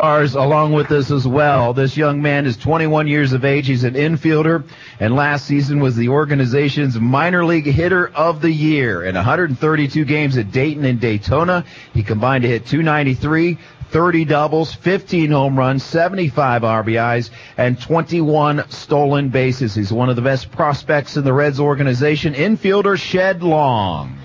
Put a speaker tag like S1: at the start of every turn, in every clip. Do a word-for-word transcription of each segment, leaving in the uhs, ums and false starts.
S1: stars along with us as well. This young man is twenty-one years of age. He's an infielder, and last season was the organization's minor league hitter of the year. In one hundred thirty-two games at Dayton and Daytona, he combined to hit two ninety-three, thirty doubles, fifteen home runs, seventy-five R B Is, and twenty-one stolen bases. He's one of the best prospects in the Reds organization, infielder Shed Long.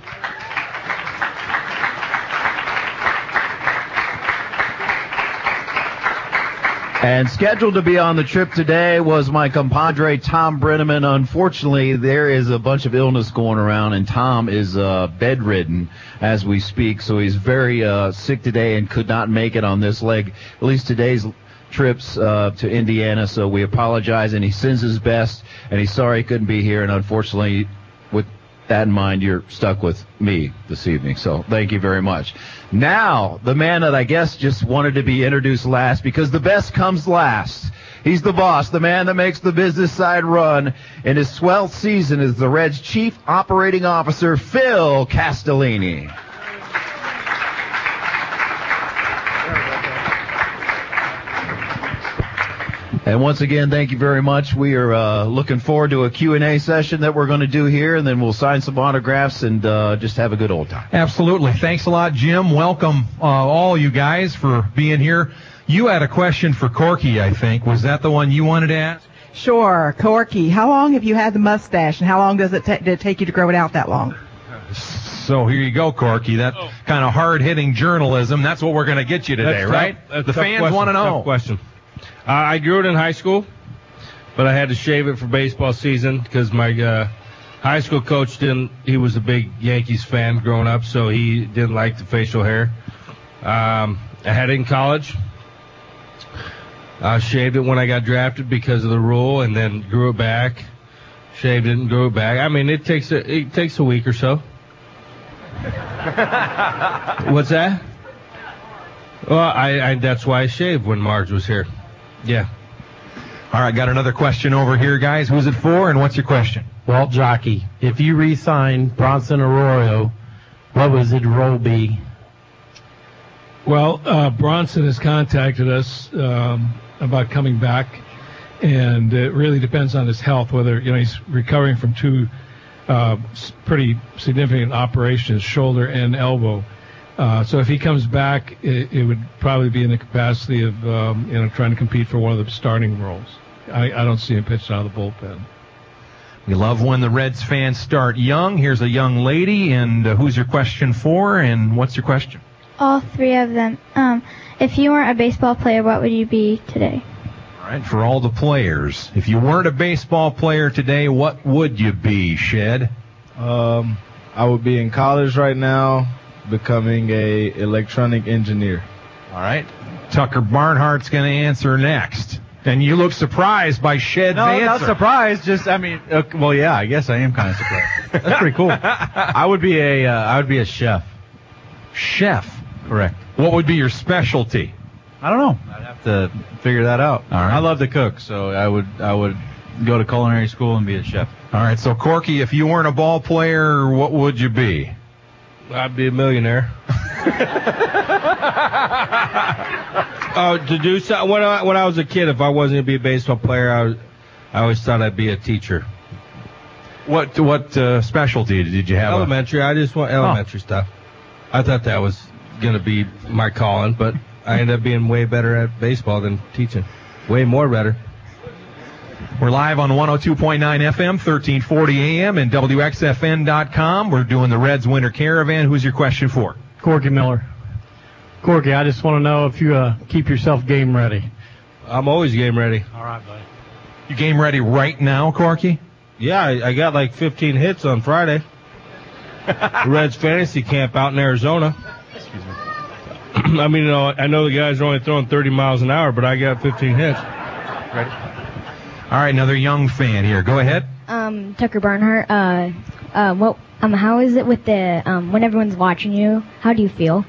S1: And scheduled to be on the trip today was my compadre, Tom Brenneman. Unfortunately, there is a bunch of illness going around, and Tom is uh, bedridden as we speak, so he's very uh, sick today and could not make it on this leg, at least today's trips uh, to Indiana. So we apologize, and he sends his best, and he's sorry he couldn't be here, and unfortunately, with that in mind, you're stuck with me this evening, so thank you very much. Now, the man that I guess just wanted to be introduced last, because the best comes last. He's the boss, the man that makes the business side run. In his twelfth season is the Reds' Chief Operating Officer, Phil Castellini. And once again, thank you very much. We are uh, looking forward to a Q and A session that we're going to do here, and then we'll sign some autographs and uh, just have a good old time.
S2: Absolutely. Thanks a lot, Jim. Welcome, uh, all you guys, for being here. You had a question for Corky, I think. Was that the one you wanted to ask?
S3: Sure. Corky, how long have you had the mustache, and how long does it, ta- did it take you to grow it out that long?
S2: So here you go, Corky. That oh. kind of hard-hitting journalism. That's what we're going to get you today,
S4: That's
S2: right?
S4: Tough,
S2: the fans want to know.
S4: Tough question. Uh, I grew it in high school, but I had to shave it for baseball season because my uh, high school coach didn't. He was a big Yankees fan growing up, so he didn't like the facial hair. Um, I had it in college. I shaved it when I got drafted because of the rule, and then grew it back. Shaved it and grew it back. I mean, it takes a it takes a week or so. What's that? Well, I, I that's why I shaved when Marge was here. Yeah.
S2: All right, got another question over here, guys. Who's it for, and what's your question?
S5: Walt Jockey, if you re-sign Bronson Arroyo, what would his role be?
S6: Well, uh, Bronson has contacted us um, about coming back, and it really depends on his health, whether, you know, he's recovering from two uh, pretty significant operations, shoulder and elbow. Uh, so if he comes back, it, it would probably be in the capacity of, um, you know, trying to compete for one of the starting roles. I, I don't see him pitching out of the bullpen.
S2: We love when the Reds fans start young. Here's a young lady, and uh, who's your question for, and what's your question?
S7: All three of them. Um, if you weren't a baseball player, what would you be today?
S2: All right, for all the players. If you weren't a baseball player today, what would you be, Shed?
S8: Um, I would be in college right now, becoming a electronic engineer.
S2: All right. Tucker Barnhart's going to answer next. And you look surprised by Shed's
S9: no,
S2: answer.
S9: No, not surprised. Just, I mean, uh, well, yeah, I guess I am kind of surprised. That's pretty cool. I would be a, uh, I would be a chef.
S2: Chef?
S9: Correct.
S2: What would be your specialty?
S9: I don't know. I'd have to figure that out.
S2: All right.
S9: I love to cook, so I would, I would go to culinary school and be a chef.
S2: All right. So, Corky, if you weren't a ball player, what would you be?
S4: I'd be a millionaire. uh, to do so, when I when I was a kid, if I wasn't going to be a baseball player, I was, I always thought I'd be a teacher.
S2: What what uh, specialty did you have?
S4: Elementary.
S2: A...
S4: I just want elementary oh. stuff. I thought that was going to be my calling, but I ended up being way better at baseball than teaching. Way more better.
S2: We're live on one oh two point nine F M, thirteen forty A M, and W X F N dot com. We're doing the Reds Winter Caravan. Who's your question for?
S5: Corky Miller. Corky, I just want to know if you uh, keep yourself game ready.
S4: I'm always game ready.
S5: All right, buddy.
S2: You game ready right now, Corky?
S4: Yeah, I, I got like fifteen hits on Friday. Reds fantasy camp out in Arizona.
S5: Excuse me.
S4: I mean, you know, I know the guys are only throwing thirty miles an hour, but I got fifteen hits.
S2: Ready? All right, another young fan here. Go ahead.
S7: Um, Tucker Barnhart. Uh, uh, what? Um, how is it with the um when everyone's watching you? How do you feel?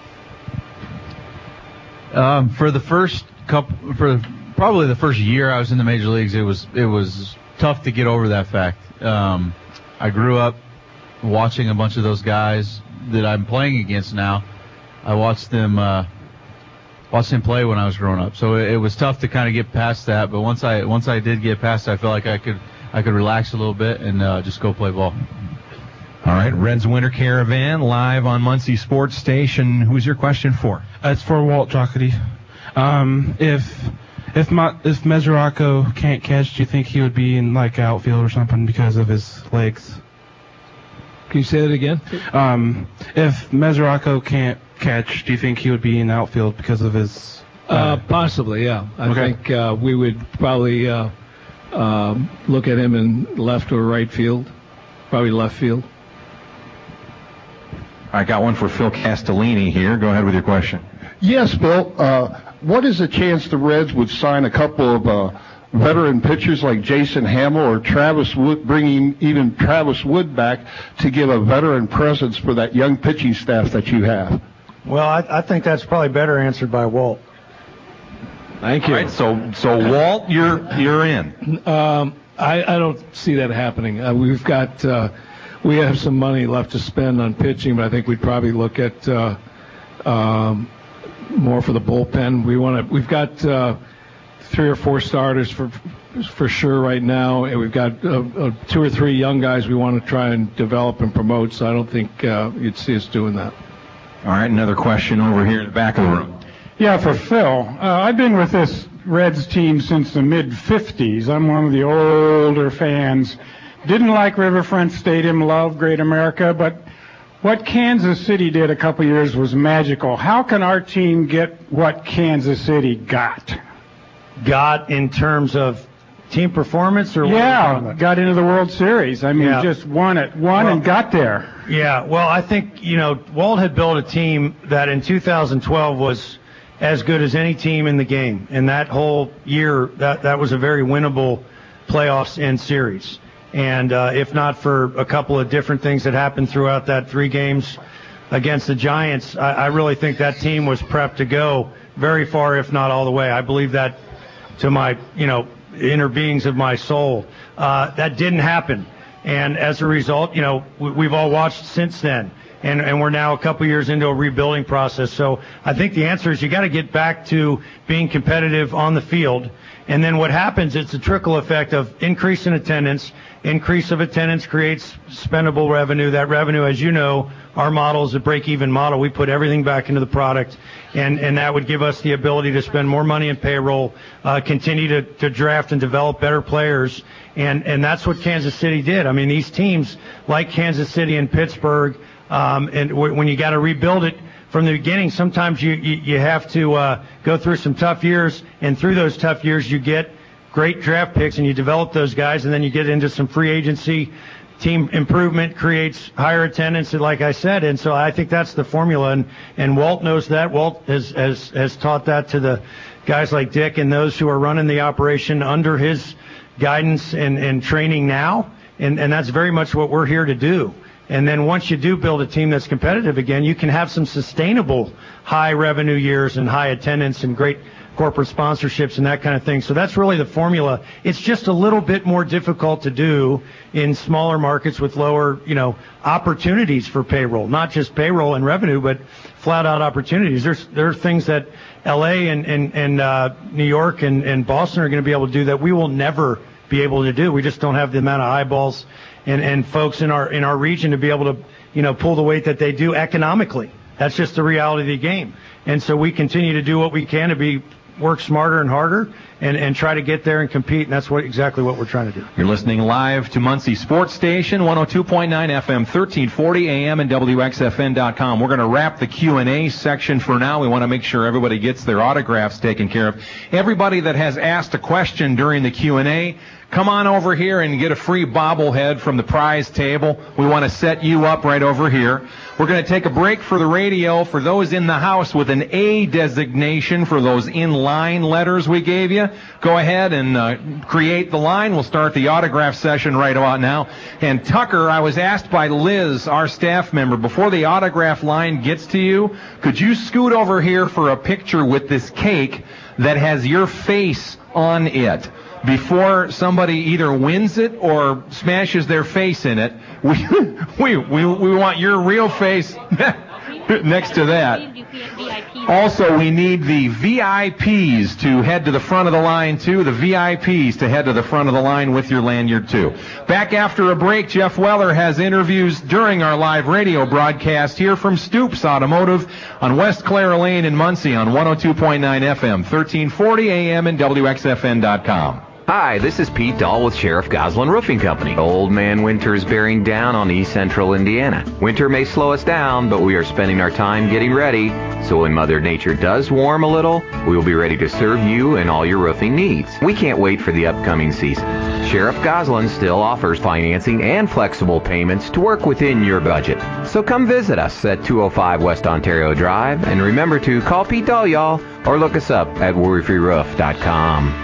S9: Um, for the first couple, for probably the first year I was in the major leagues, it was it was tough to get over that fact. Um, I grew up watching a bunch of those guys that I'm playing against now. I watched them uh, watched him play when I was growing up. So it, it was tough to kind of get past that. But once I once I did get past it, I felt like I could I could relax a little bit and uh, just go play ball.
S2: All right, Reds Winter Caravan live on Muncie Sports Station. Who's your question for?
S10: Uh, it's for Walt Jockety. Um, if if Ma- if Mesoraco can't catch, do you think he would be in like outfield or something because of his legs?
S6: Can you say that again?
S10: Um, if Mesoraco can't catch, do you think he would be in outfield because of his?
S6: Uh, uh, possibly, yeah. I
S10: okay.
S6: think uh, we would probably uh, uh, look at him in left or right field, probably left field.
S2: I got one for Phil Castellini here. Go ahead with your question.
S11: Yes, Bill. Uh, what is the chance the Reds would sign a couple of uh, veteran pitchers like Jason Hamill or Travis Wood, bringing even Travis Wood back to give a veteran presence for that young pitching staff that you have?
S12: Well, I, I think that's probably better answered by Walt.
S6: Thank you.
S2: All right, so so Walt, you're you're in.
S6: Um, I, I don't see that happening. Uh, we've got uh, we have some money left to spend on pitching, but I think we'd probably look at uh, um, more for the bullpen. We want to. We've got uh, three or four starters for for sure right now, and we've got uh, uh, two or three young guys we want to try and develop and promote. So I don't think uh, you'd see us doing that.
S2: All right, another question over here in the back of the room.
S13: Yeah, for Phil. Uh, I've been with this Reds team since the mid fifties. I'm one of the older fans. Didn't like Riverfront Stadium, loved Great America, but what Kansas City did a couple years was magical. How can our team get what Kansas City got?
S12: Got in terms of team performance, or
S13: yeah, got into the World Series. I mean,
S12: yeah.
S13: just won it, won well, and got there.
S12: Yeah, well, I think you know Walt had built a team that in two thousand twelve was as good as any team in the game, and that whole year that that was a very winnable playoffs and series. And uh, if not for a couple of different things that happened throughout that three games against the Giants, I, I really think that team was prepped to go very far, if not all the way. I believe that to my, you know, inner beings of my soul. Uh, that didn't happen. And as a result, you know, we, we've all watched since then. And, and we're now a couple years into a rebuilding process. So I think the answer is you got to get back to being competitive on the field. And then what happens, it's a trickle effect of increase in attendance. Increase of attendance creates spendable revenue. That revenue, as you know, our model is a break-even model. We put everything back into the product, and, and that would give us the ability to spend more money in payroll, uh, continue to, to draft and develop better players, and, and that's what Kansas City did. I mean, these teams like Kansas City and Pittsburgh, um, and w- when you got to rebuild it from the beginning, sometimes you, you, you have to uh, go through some tough years, and through those tough years you get great draft picks and you develop those guys, and then you get into some free agency. Team improvement creates higher attendance, like I said, and so I think that's the formula, and, and Walt knows that. Walt has, has, has taught that to the guys like Dick and those who are running the operation under his guidance and, and training now, and, and that's very much what we're here to do. And then once you do build a team that's competitive again, you can have some sustainable high revenue years and high attendance and great corporate sponsorships and that kind of thing. So that's really the formula. It's just a little bit more difficult to do in smaller markets with lower, you know, opportunities for payroll, not just payroll and revenue, but flat out opportunities. There's, there are things that L A and, and, and uh, New York and, and Boston are going to be able to do that we will never be able to do. We just don't have the amount of eyeballs and, and folks in our, in our region to be able to, you know, pull the weight that they do economically. That's just the reality of the game. And so we continue to do what we can to be work smarter and harder and, and try to get there and compete, and that's what exactly what we're trying to do.
S2: You're listening live to Muncie Sports Station, one oh two point nine F M, thirteen forty A M, and W X F N dot com. We're going to wrap the Q and A section for now. We want to make sure everybody gets their autographs taken care of. Everybody that has asked a question during the Q and A, come on over here and get a free bobblehead from the prize table. We want to set you up right over here. We're going to take a break for the radio. For those in the house with an A designation for those in-line letters we gave you, go ahead and uh, create the line. We'll start the autograph session right about now. And Tucker, I was asked by Liz, our staff member, before the autograph line gets to you, could you scoot over here for a picture with this cake that has your face on it? Before somebody either wins it or smashes their face in it, we we we, we want your real face next to that. Also, we need the V I Ps to head to the front of the line, too. The V I Ps to head to the front of the line with your lanyard, too. Back after a break, Jeff Weller has interviews during our live radio broadcast here from Stoops Automotive on West Clara Lane in Muncie on one oh two point nine F M, thirteen forty A M and W X F N dot com.
S14: Hi, this is Pete Dahl with Sheriff Goslin Roofing Company. Old man winter is bearing down on East Central Indiana. Winter may slow us down, but we are spending our time getting ready. So when Mother Nature does warm a little, we will be ready to serve you and all your roofing needs. We can't wait for the upcoming season. Sheriff Goslin still offers financing and flexible payments to work within your budget. So come visit us at two oh five West Ontario Drive, and remember to call Pete Dahl, y'all, or look us up at worry free roof dot com.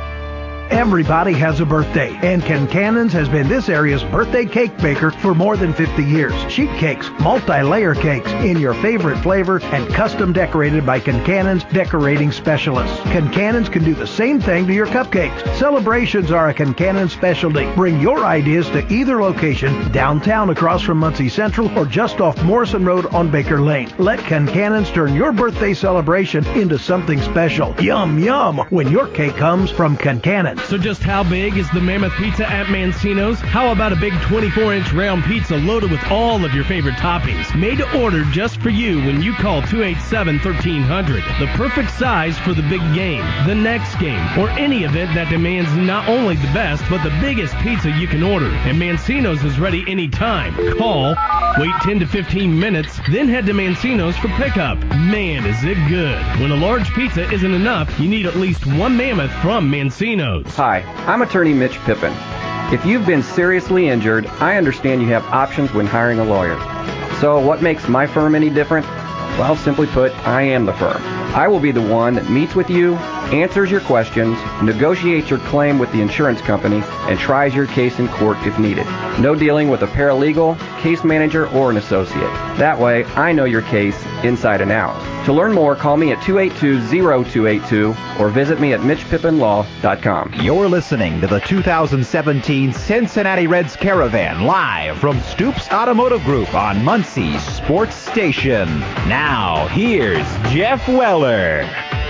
S15: Everybody has a birthday, and Kincannon's has been this area's birthday cake baker for more than fifty years. Sheet cakes, multi-layer cakes in your favorite flavor, and custom decorated by Kincannon's decorating specialists. Kincannon's can do the same thing to your cupcakes. Celebrations are a Kincannon specialty. Bring your ideas to either location, downtown across from Muncie Central or just off Morrison Road on Baker Lane. Let Kincannon's turn your birthday celebration into something special. Yum, yum, when your cake comes from Kincannon.
S16: So just how big is the Mammoth Pizza at Mancino's? How about a big twenty-four inch round pizza loaded with all of your favorite toppings? Made to order just for you when you call two eight seven, one three hundred. The perfect size for the big game, the next game, or any event that demands not only the best, but the biggest pizza you can order. And Mancino's is ready anytime. Call, wait ten to fifteen minutes, then head to Mancino's for pickup. Man, is it good. When a large pizza isn't enough, you need at least one Mammoth from Mancino's.
S17: Hi, I'm attorney Mitch Pippin. If you've been seriously injured, I understand you have options when hiring a lawyer. So what makes my firm any different? Well, simply put, I am the firm. I will be the one that meets with you, answers your questions, negotiates your claim with the insurance company, and tries your case in court if needed. No dealing with a paralegal, case manager, or an associate. That way, I know your case inside and out. To learn more, call me at two eight two, zero two eight two or visit me at mitch pippin law dot com.
S18: You're listening to the two thousand seventeen Cincinnati Reds Caravan live from Stoops Automotive Group on Muncie Sports Station. Now, here's Jeff Weller.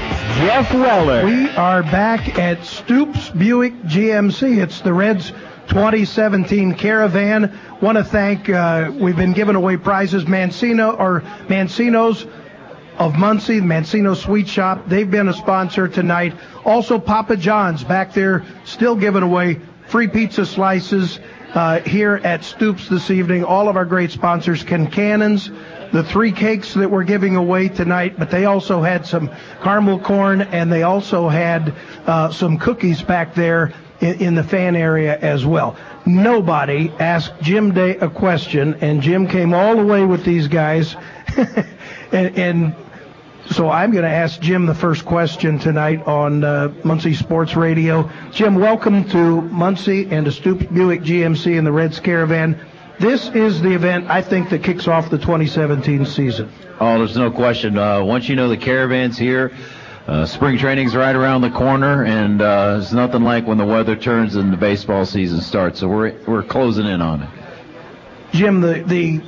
S18: Jeff Weller.
S15: We are back at Stoops Buick G M C. It's the Reds twenty seventeen Caravan. Want to thank, uh, we've been giving away prizes. Mancino, or Mancino's of Muncie, Mancino Sweet Shop. They've been a sponsor tonight. Also, Papa John's back there still giving away free pizza slices uh, here at Stoops this evening. All of our great sponsors, Kincannon's, the three cakes that we're giving away tonight, but they also had some caramel corn, and they also had uh, some cookies back there in, in the fan area as well. Nobody asked Jim Day a question, and Jim came all the way with these guys. and, and so I'm going to ask Jim the first question tonight on uh, Muncie Sports Radio. Jim, welcome to Muncie and to Stoops Buick G M C and the Reds Caravan. This is the event, I think, that kicks off the twenty seventeen season.
S1: Oh, there's no question. Uh, once you know the Caravan's here, uh, spring training's right around the corner, and uh, it's nothing like when the weather turns and the baseball season starts. So we're we're closing in on it.
S15: Jim, the the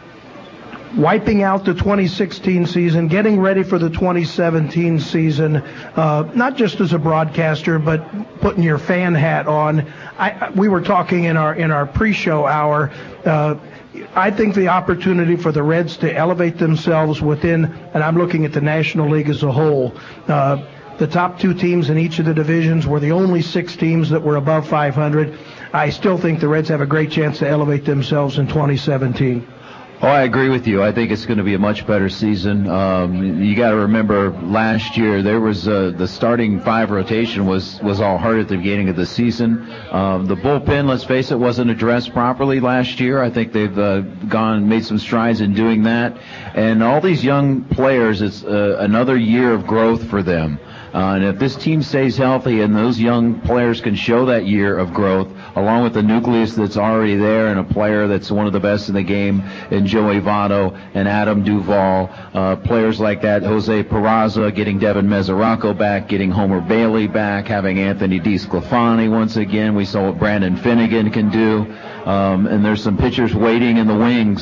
S15: wiping out the twenty sixteen season, getting ready for the twenty seventeen season, uh, not just as a broadcaster, but putting your fan hat on. I, we were talking in our in our pre-show hour. Uh, I think the opportunity for the Reds to elevate themselves within, and I'm looking at the National League as a whole, uh, the top two teams in each of the divisions were the only six teams that were above five hundred. I still think the Reds have a great chance to elevate themselves in twenty seventeen.
S1: Oh, I agree with you. I think it's going to be a much better season. Um, you got to remember last year there was uh, the starting five rotation was was all hurt at the beginning of the season. Um, the bullpen, let's face it, wasn't addressed properly last year. I think they've uh, gone made some strides in doing that. And all these young players, it's uh, another year of growth for them. Uh, and if this team stays healthy and those young players can show that year of growth, along with the nucleus that's already there and a player that's one of the best in the game in Joey Votto and Adam Duvall, uh, players like that, Jose Peraza, getting Devin Mesoraco back, getting Homer Bailey back, having Anthony DeSclafani once again. We saw what Brandon Finnegan can do. Um, and there's some pitchers waiting in the wings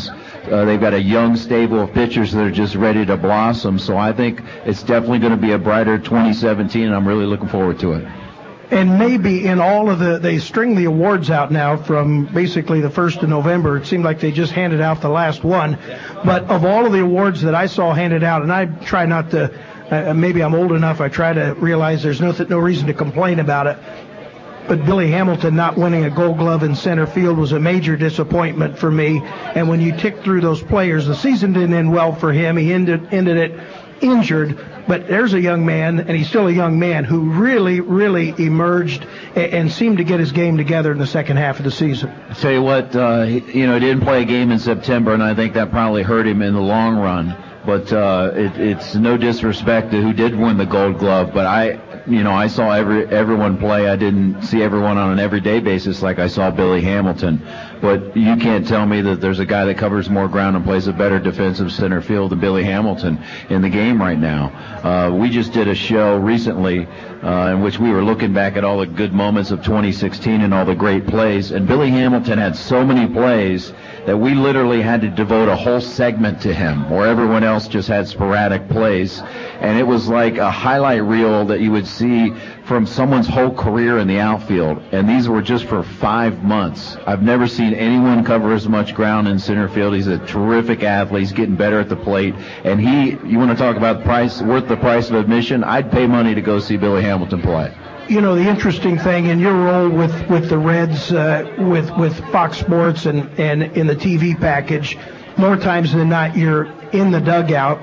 S1: Uh, they've got a young stable of pitchers that are just ready to blossom. So I think it's definitely going to be a brighter twenty seventeen, and I'm really looking forward to it.
S15: And maybe in all of the, they string the awards out now from basically the first of November. It seemed like they just handed out the last one. But of all of the awards that I saw handed out, and I try not to, uh, maybe I'm old enough, I try to realize there's no, no reason to complain about it. But Billy Hamilton not winning a Gold Glove in center field was a major disappointment for me. And when you tick through those players, the season didn't end well for him. He ended, ended it injured. But there's a young man, and he's still a young man, who really, really emerged and, and seemed to get his game together in the second half of the season.
S1: I'll tell you what, uh, he, you know, he didn't play a game in September, and I think that probably hurt him in the long run. But uh, it, it's no disrespect to who did win the Gold Glove, but I, you know, I saw every everyone play. I didn't see everyone on an everyday basis like I saw Billy Hamilton. But you can't tell me that there's a guy that covers more ground and plays a better defensive center field than Billy Hamilton in the game right now. Uh, we just did a show recently uh, in which we were looking back at all the good moments of twenty sixteen and all the great plays. And Billy Hamilton had so many plays that we literally had to devote a whole segment to him, where everyone else just had sporadic plays. And it was like a highlight reel that you would see from someone's whole career in the outfield. And these were just for five months. I've never seen anyone cover as much ground in center field. He's a terrific athlete. He's getting better at the plate. And he, you want to talk about price, worth the price of admission? I'd pay money to go see Billy Hamilton play.
S15: You know, the interesting thing in your role with, with the Reds, uh, with, with Fox Sports and, and in the T V package, more times than not, you're in the dugout.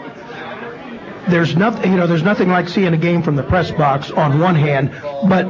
S15: There's nothing, you know, there's nothing like seeing a game from the press box on one hand, but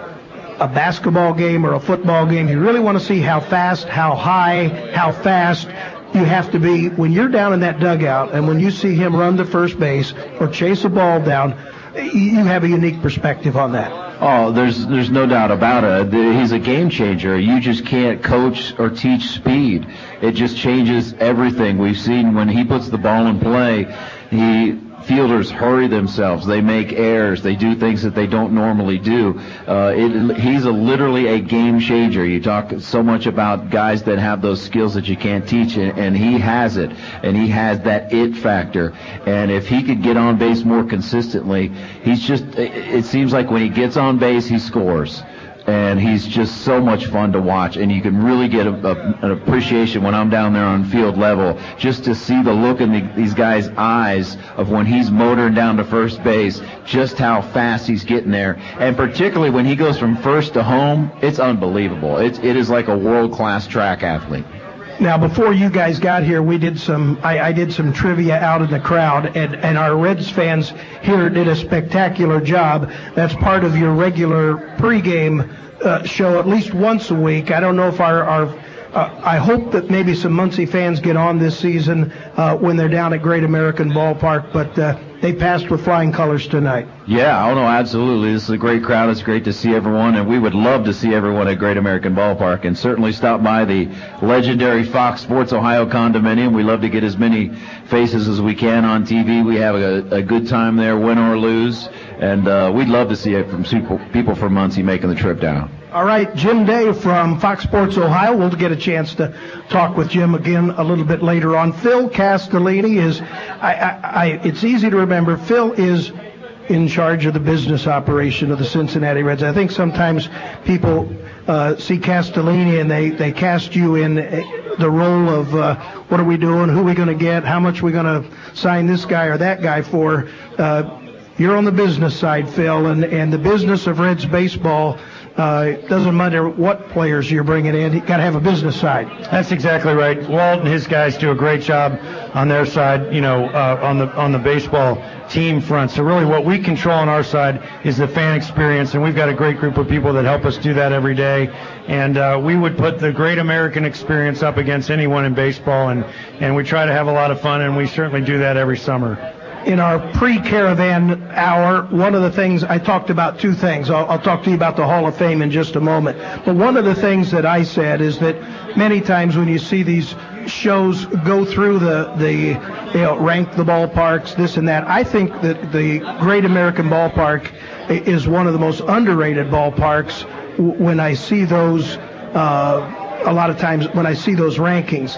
S15: a basketball game or a football game, you really want to see how fast, how high, how fast you have to be. When you're down in that dugout and when you see him run to first base or chase a ball down, you have a unique perspective on that.
S1: Oh, there's there's no doubt about it. He's a game changer. You just can't coach or teach speed. It just changes everything. We've seen when he puts the ball in play, he fielders hurry themselves. They make errors. They do things that they don't normally do. Uh, it, he's a, literally a game changer. You talk so much about guys that have those skills that you can't teach, and, and he has it. And he has that it factor. And if he could get on base more consistently, he's just, it, it seems like when he gets on base, he scores. And he's just so much fun to watch, and you can really get a, a, an appreciation when I'm down there on field level just to see the look in the, these guys' eyes of when he's motoring down to first base, just how fast he's getting there. And particularly when he goes from first to home, it's unbelievable. It's, it is like a world-class track athlete.
S15: Now, before you guys got here, we did some. I, I did some trivia out in the crowd, and, and our Reds fans here did a spectacular job. That's part of your regular pregame uh, show, at least once a week. I don't know if our, our uh, I hope that maybe some Muncie fans get on this season uh, when they're down at Great American Ballpark, but uh, they passed with flying colors tonight.
S1: Yeah, oh no, absolutely. This is a great crowd. It's great to see everyone, and we would love to see everyone at Great American Ballpark, and certainly stop by the legendary Fox Sports Ohio condominium. We love to get as many faces as we can on T V. We have a, a good time there, win or lose, and uh, we'd love to see it from people from Muncie making the trip down.
S15: All right, Jim Day from Fox Sports Ohio. We'll get a chance to talk with Jim again a little bit later on. Phil Castellini is, I, I, I, it's easy to remember, Phil is in charge of the business operation of the Cincinnati Reds. I think sometimes people uh, see Castellini and they, they cast you in the role of uh, what are we doing, who are we going to get, how much are we going to sign this guy or that guy for. Uh, you're on the business side, Phil, and, and the business of Reds baseball, uh, it doesn't matter what players you're bringing in, you got to have a business side.
S12: That's exactly right. Walt and his guys do a great job on their side, you know, uh, on the on the baseball team front. So really what we control on our side is the fan experience, and we've got a great group of people that help us do that every day. And uh, we would put the great American experience up against anyone in baseball, and, and we try to have a lot of fun, and we certainly do that every summer.
S15: In our pre-caravan hour, one of the things, I talked about two things. I'll, I'll talk to you about the Hall of Fame in just a moment. But one of the things that I said is that many times when you see these shows go through the, the you know, rank the ballparks, this and that, I think that the Great American Ballpark is one of the most underrated ballparks when I see those, uh, a lot of times when I see those rankings.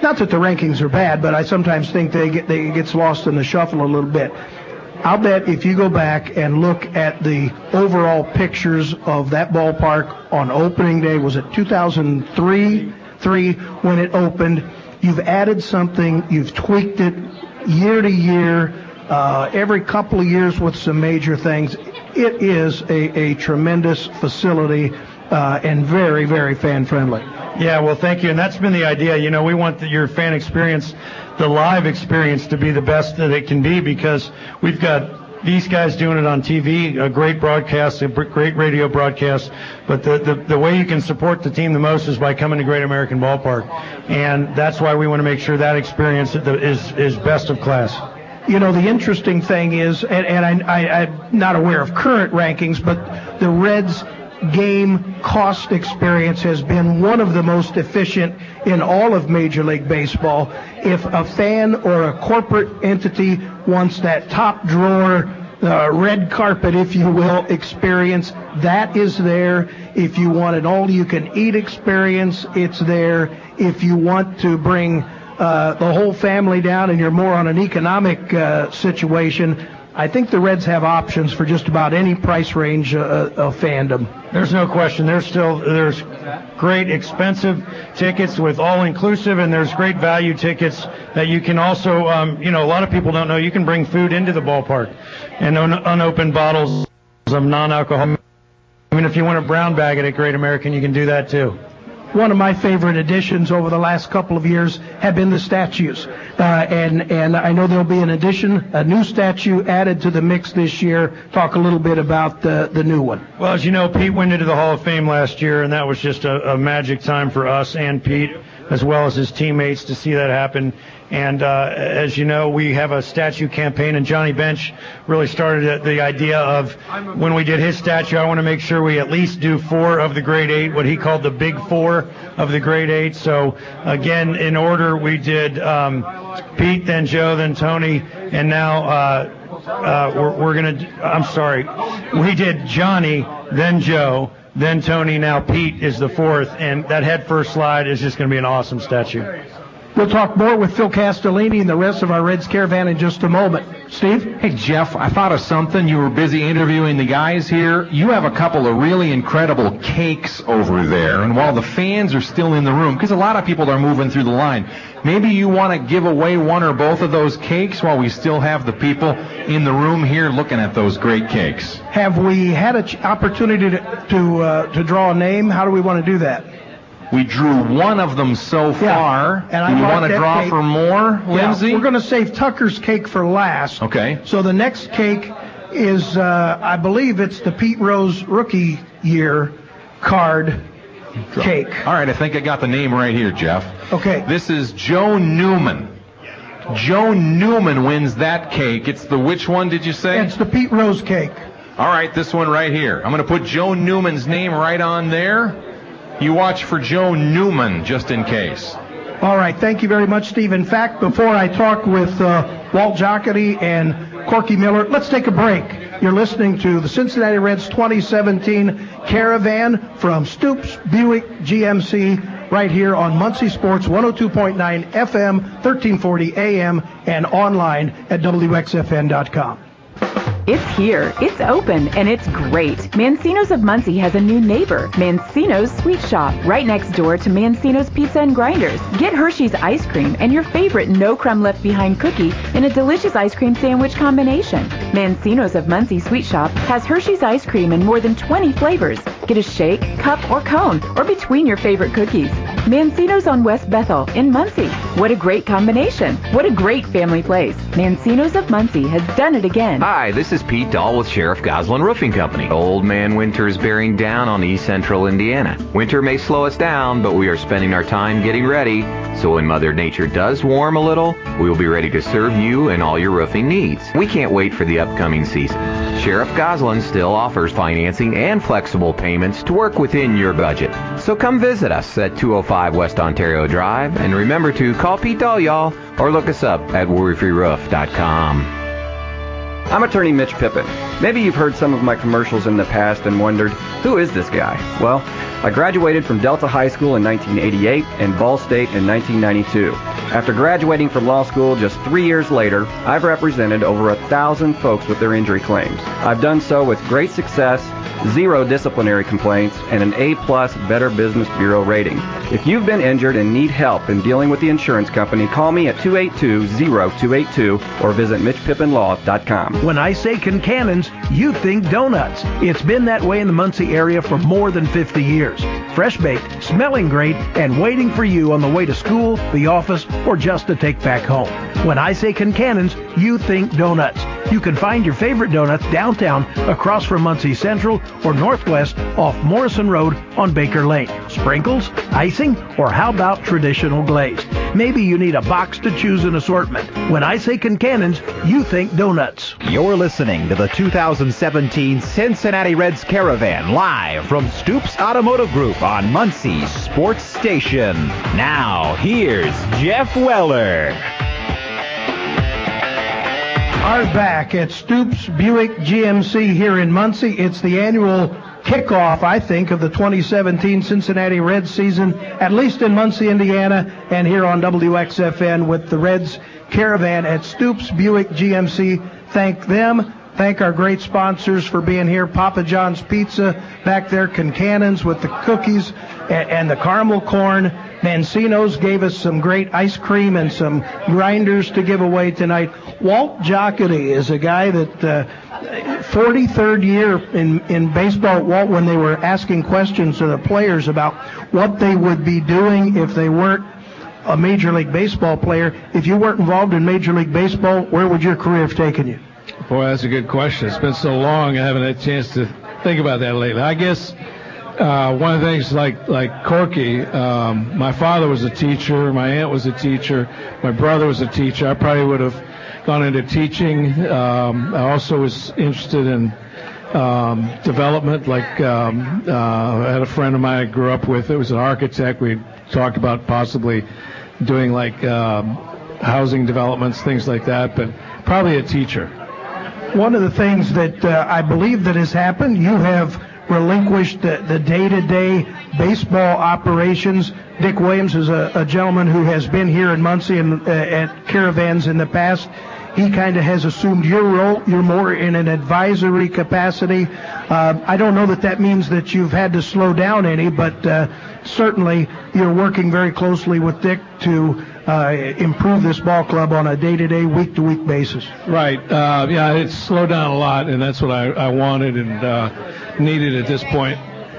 S15: not that the rankings are bad, but I sometimes think they get they gets lost in the shuffle a little bit. I'll bet if you go back and look at the overall pictures of that ballpark on opening day, was it two thousand three, three when it opened? You've added something, you've tweaked it year to year, uh, every couple of years with some major things. It is a, a tremendous facility uh, and very, very fan-friendly.
S12: Yeah, well, thank you. And that's been the idea. You know, we want the, your fan experience, the live experience, to be the best that it can be, because we've got these guys doing it on T V, a great broadcast, a great radio broadcast. But the, the, the way you can support the team the most is by coming to Great American Ballpark. And that's why we want to make sure that experience is, is best of class.
S15: You know, the interesting thing is, and, and I, I, I'm not aware of current rankings, but the Reds game cost experience has been one of the most efficient in all of Major League Baseball. If a fan or a corporate entity wants that top drawer, uh, red carpet, if you will, experience, that is there. If you want an all-you-can-eat experience, it's there. If you want to bring uh, the whole family down and you're more on an economic uh, situation, I think the Reds have options for just about any price range uh, of fandom.
S12: There's no question. There's still there's great expensive tickets with all-inclusive, and there's great value tickets that you can also, um, you know, a lot of people don't know, you can bring food into the ballpark and un- unopened bottles of non-alcohol. I mean, if you want to brown bag it at Great American, you can do that too.
S15: One of my favorite additions over the last couple of years have been the statues. Uh, and, and I know there'll be an addition, a new statue added to the mix this year. Talk a little bit about the, the new one.
S12: Well, as you know, Pete went into the Hall of Fame last year, and that was just a, a magic time for us and Pete, as well as his teammates, to see that happen. And uh, as you know, we have a statue campaign, and Johnny Bench really started the idea of, when we did his statue, I want to make sure we at least do four of the grade eight, what he called the big four of the grade eight. So again, in order, we did um, Pete, then Joe, then Tony, and now uh, uh, we're, we're going to, I'm sorry, we did Johnny, then Joe, then Tony, now Pete is the fourth, and that head first slide is just going to be an awesome statue.
S15: We'll talk more with Phil Castellini and the rest of our Reds Caravan in just a moment. Steve?
S2: Hey, Jeff, I thought of something. You were busy interviewing the guys here. You have a couple of really incredible cakes over there, and while the fans are still in the room, because a lot of people are moving through the line, maybe you want to give away one or both of those cakes while we still have the people in the room here looking at those great cakes.
S15: Have we had an ch- opportunity to to, uh, to draw a name? How do we want to do that?
S2: We drew one of them so far.
S15: Yeah, and
S2: do
S15: I
S2: you
S15: like
S2: want to
S15: that
S2: draw
S15: cake.
S2: for more, Lindsay?
S15: Yeah, we're going to save Tucker's cake for last.
S2: Okay.
S15: So the next cake is, uh, I believe it's the Pete Rose rookie year card cake.
S2: All right, I think I got the name right here, Jeff.
S15: Okay.
S2: This is Joe Newman. Joe Newman wins that cake. It's the which one did you say?
S15: It's the Pete Rose cake.
S2: All right, this one right here. I'm going to put Joe Newman's name right on there. You watch for Joe Newman, just in case.
S15: All right, thank you very much, Steve. In fact, before I talk with uh, Walt Jocketty and Corky Miller, let's take a break. You're listening to the Cincinnati Reds twenty seventeen Caravan from Stoops Buick G M C right here on Muncie Sports one oh two point nine F M, thirteen forty A M, and online at W X F N dot com.
S19: It's here, it's open, and it's great. Mancino's of Muncie has a new neighbor, Mancino's Sweet Shop, right next door to Mancino's Pizza and Grinders. Get Hershey's ice cream and your favorite no crumb left behind cookie in a delicious ice cream sandwich combination. Mancino's of Muncie Sweet Shop has Hershey's ice cream in more than twenty flavors. Get a shake, cup, or cone, or between your favorite cookies. Mancino's on West Bethel in Muncie. What a great combination. What a great family place. Mancino's of Muncie has done it again.
S14: Hi, this is Pete Dahl with Sheriff Goslin Roofing Company. Old man winter is bearing down on East Central Indiana. Winter may slow us down, but we are spending our time getting ready. So when Mother Nature does warm a little, we will be ready to serve you and all your roofing needs. We can't wait for the upcoming season. Sheriff Goslin still offers financing and flexible payments to work within your budget. So come visit us at two oh five West Ontario Drive, and remember to call Pete Dahl, y'all, or look us up at worry free roof dot com.
S17: I'm attorney Mitch Pippin. Maybe you've heard some of my commercials in the past and wondered, who is this guy? Well, I graduated from Delta High School in nineteen eighty-eight and Ball State in nineteen ninety-two. After graduating from law school just three years later, I've represented over a thousand folks with their injury claims. I've done so with great success, zero disciplinary complaints, and an A-plus Better Business Bureau rating. If you've been injured and need help in dealing with the insurance company, call me at two eight two, zero two eight two or visit mitch pippin law dot com.
S15: When I say Kincannon's, you think donuts. It's been that way in the Muncie area for more than fifty years. Fresh baked, smelling great, and waiting for you on the way to school, the office, or just to take back home. When I say Kincannon's, you think donuts. You can find your favorite donuts downtown across from Muncie Central or northwest off Morrison Road on Baker Lane. Sprinkles, icing, or how about traditional glazed? Maybe you need a box to choose an assortment. When I say Kincannon's, you think donuts.
S18: You're listening to the two thousand seventeen Cincinnati Reds Caravan live from Stoops Automotive Group on Muncie Sports Station. Now, here's Jeff Weller.
S15: Are back at Stoops Buick G M C here in Muncie. It's the annual kickoff, I think, of the twenty seventeen Cincinnati Reds season, at least in Muncie, Indiana, and here on W X F N with the Reds Caravan at Stoops Buick G M C. Thank them. Thank our great sponsors for being here. Papa John's Pizza back there, Kincannon's with the cookies and, and the caramel corn. Mancino's gave us some great ice cream and some grinders to give away tonight. Walt Jocketty is a guy that uh, forty-third year in, in baseball, Walt, when they were asking questions to the players about what they would be doing if they weren't a Major League Baseball player. If you weren't involved in Major League Baseball, where would your career have taken you?
S6: Boy, that's a good question. It's been so long, I haven't had a chance to think about that lately. I guess uh, one of the things like like Corky, um, my father was a teacher, my aunt was a teacher, my brother was a teacher. I probably would have gone into teaching. Um, I also was interested in um, development. Like um, uh, I had a friend of mine I grew up with. It was an architect. We talked about possibly doing like um, housing developments, things like that. But probably a teacher.
S15: One of the things that uh, I believe that has happened, you have relinquished the, the day-to-day baseball operations. Dick Williams is a, a gentleman who has been here in Muncie and uh, at Caravans in the past. He kind of has assumed your role. You're more in an advisory capacity. Uh, I don't know that that means that you've had to slow down any, but uh, certainly you're working very closely with Dick to uh, improve this ball club on a day-to-day, week-to-week basis.
S6: Right. Uh, yeah, it's slowed down a lot, and that's what I, I wanted and uh, needed at this point.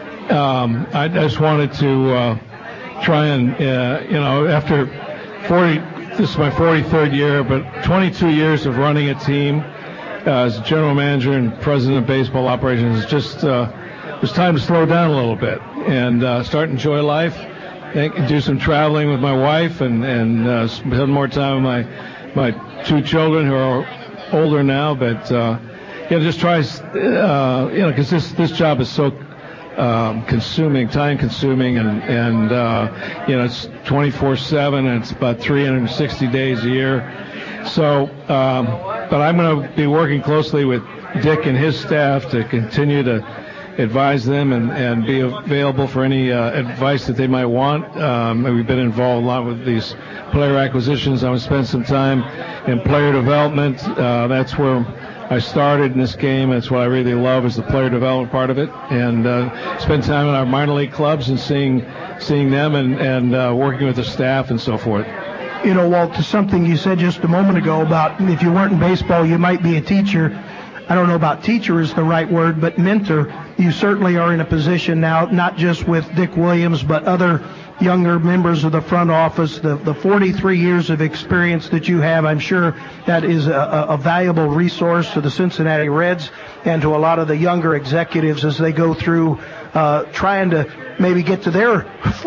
S6: Um, I just wanted to uh, try and, uh, you know, after forty, this is my forty-third year, but twenty-two years of running a team uh, as general manager and president of baseball operations, it's just uh, it was time to slow down a little bit and uh, start to enjoy life. Do some traveling with my wife and and uh, spend more time with my my two children who are older now. But uh, you know, just try, uh, you know, because this this job is so um, consuming, time consuming, and and uh, you know, it's twenty-four seven and it's about three hundred sixty days a year. So, um, but I'm going to be working closely with Dick and his staff to continue to advise them and, and be available for any uh, advice that they might want. Um, we've been involved a lot with these player acquisitions. I'm going to spend some time in player development. Uh, that's where I started in this game. That's what I really love, is the player development part of it. And uh, spend time in our minor league clubs and seeing seeing them and, and uh, working with the staff and so forth.
S15: You know, Walt, to something you said just a moment ago about if you weren't in baseball, you might be a teacher. I don't know about teacher is the right word, but mentor. You certainly are in a position now, not just with Dick Williams, but other younger members of the front office. The, the forty-three years of experience that you have, I'm sure that is a, a valuable resource to the Cincinnati Reds and to a lot of the younger executives as they go through uh, trying to maybe get to their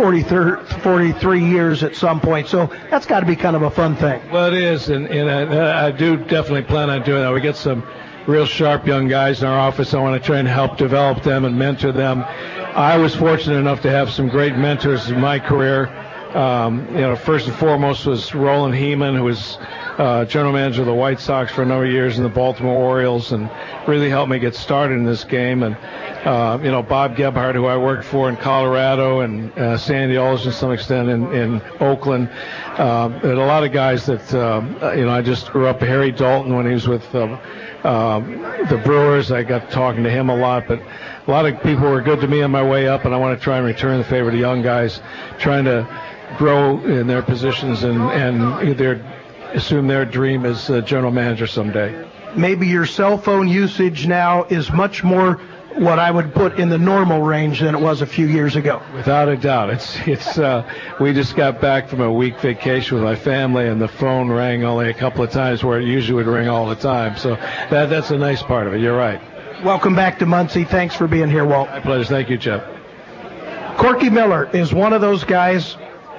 S15: forty-three years at some point. So that's got to be kind of a fun thing.
S6: Well, it is, and, and I, I do definitely plan on doing that. We get some real sharp young guys in our office. I want to try and help develop them and mentor them. I was fortunate enough to have some great mentors in my career.
S4: Um, you know, first and foremost was Roland Heeman, who was uh, general manager of the White Sox for a number of years and the Baltimore Orioles, and really helped me get started in this game. And uh, you know, Bob Gebhardt, who I worked for in Colorado, and uh, Sandy Aldridge to some extent in, in Oakland. Um, and a lot of guys that um, you know, I just grew up. Harry Dalton, when he was with um, um, the Brewers, I got talking to him a lot. But a lot of people were good to me on my way up, and I want to try and return the favor to young guys, trying to grow in their positions and and their assume their dream as a general manager someday.
S15: Maybe your cell phone usage now is much more what I would put in the normal range than it was a few years ago.
S4: Without a doubt. It's it's uh, we just got back from a week vacation with my family, and the phone rang only a couple of times where it usually would ring all the time. So that that's a nice part of it. You're right.
S15: Welcome back to Muncie. Thanks for being here, Walt.
S4: My pleasure. Thank you, Jeff.
S15: Corky Miller is one of those guys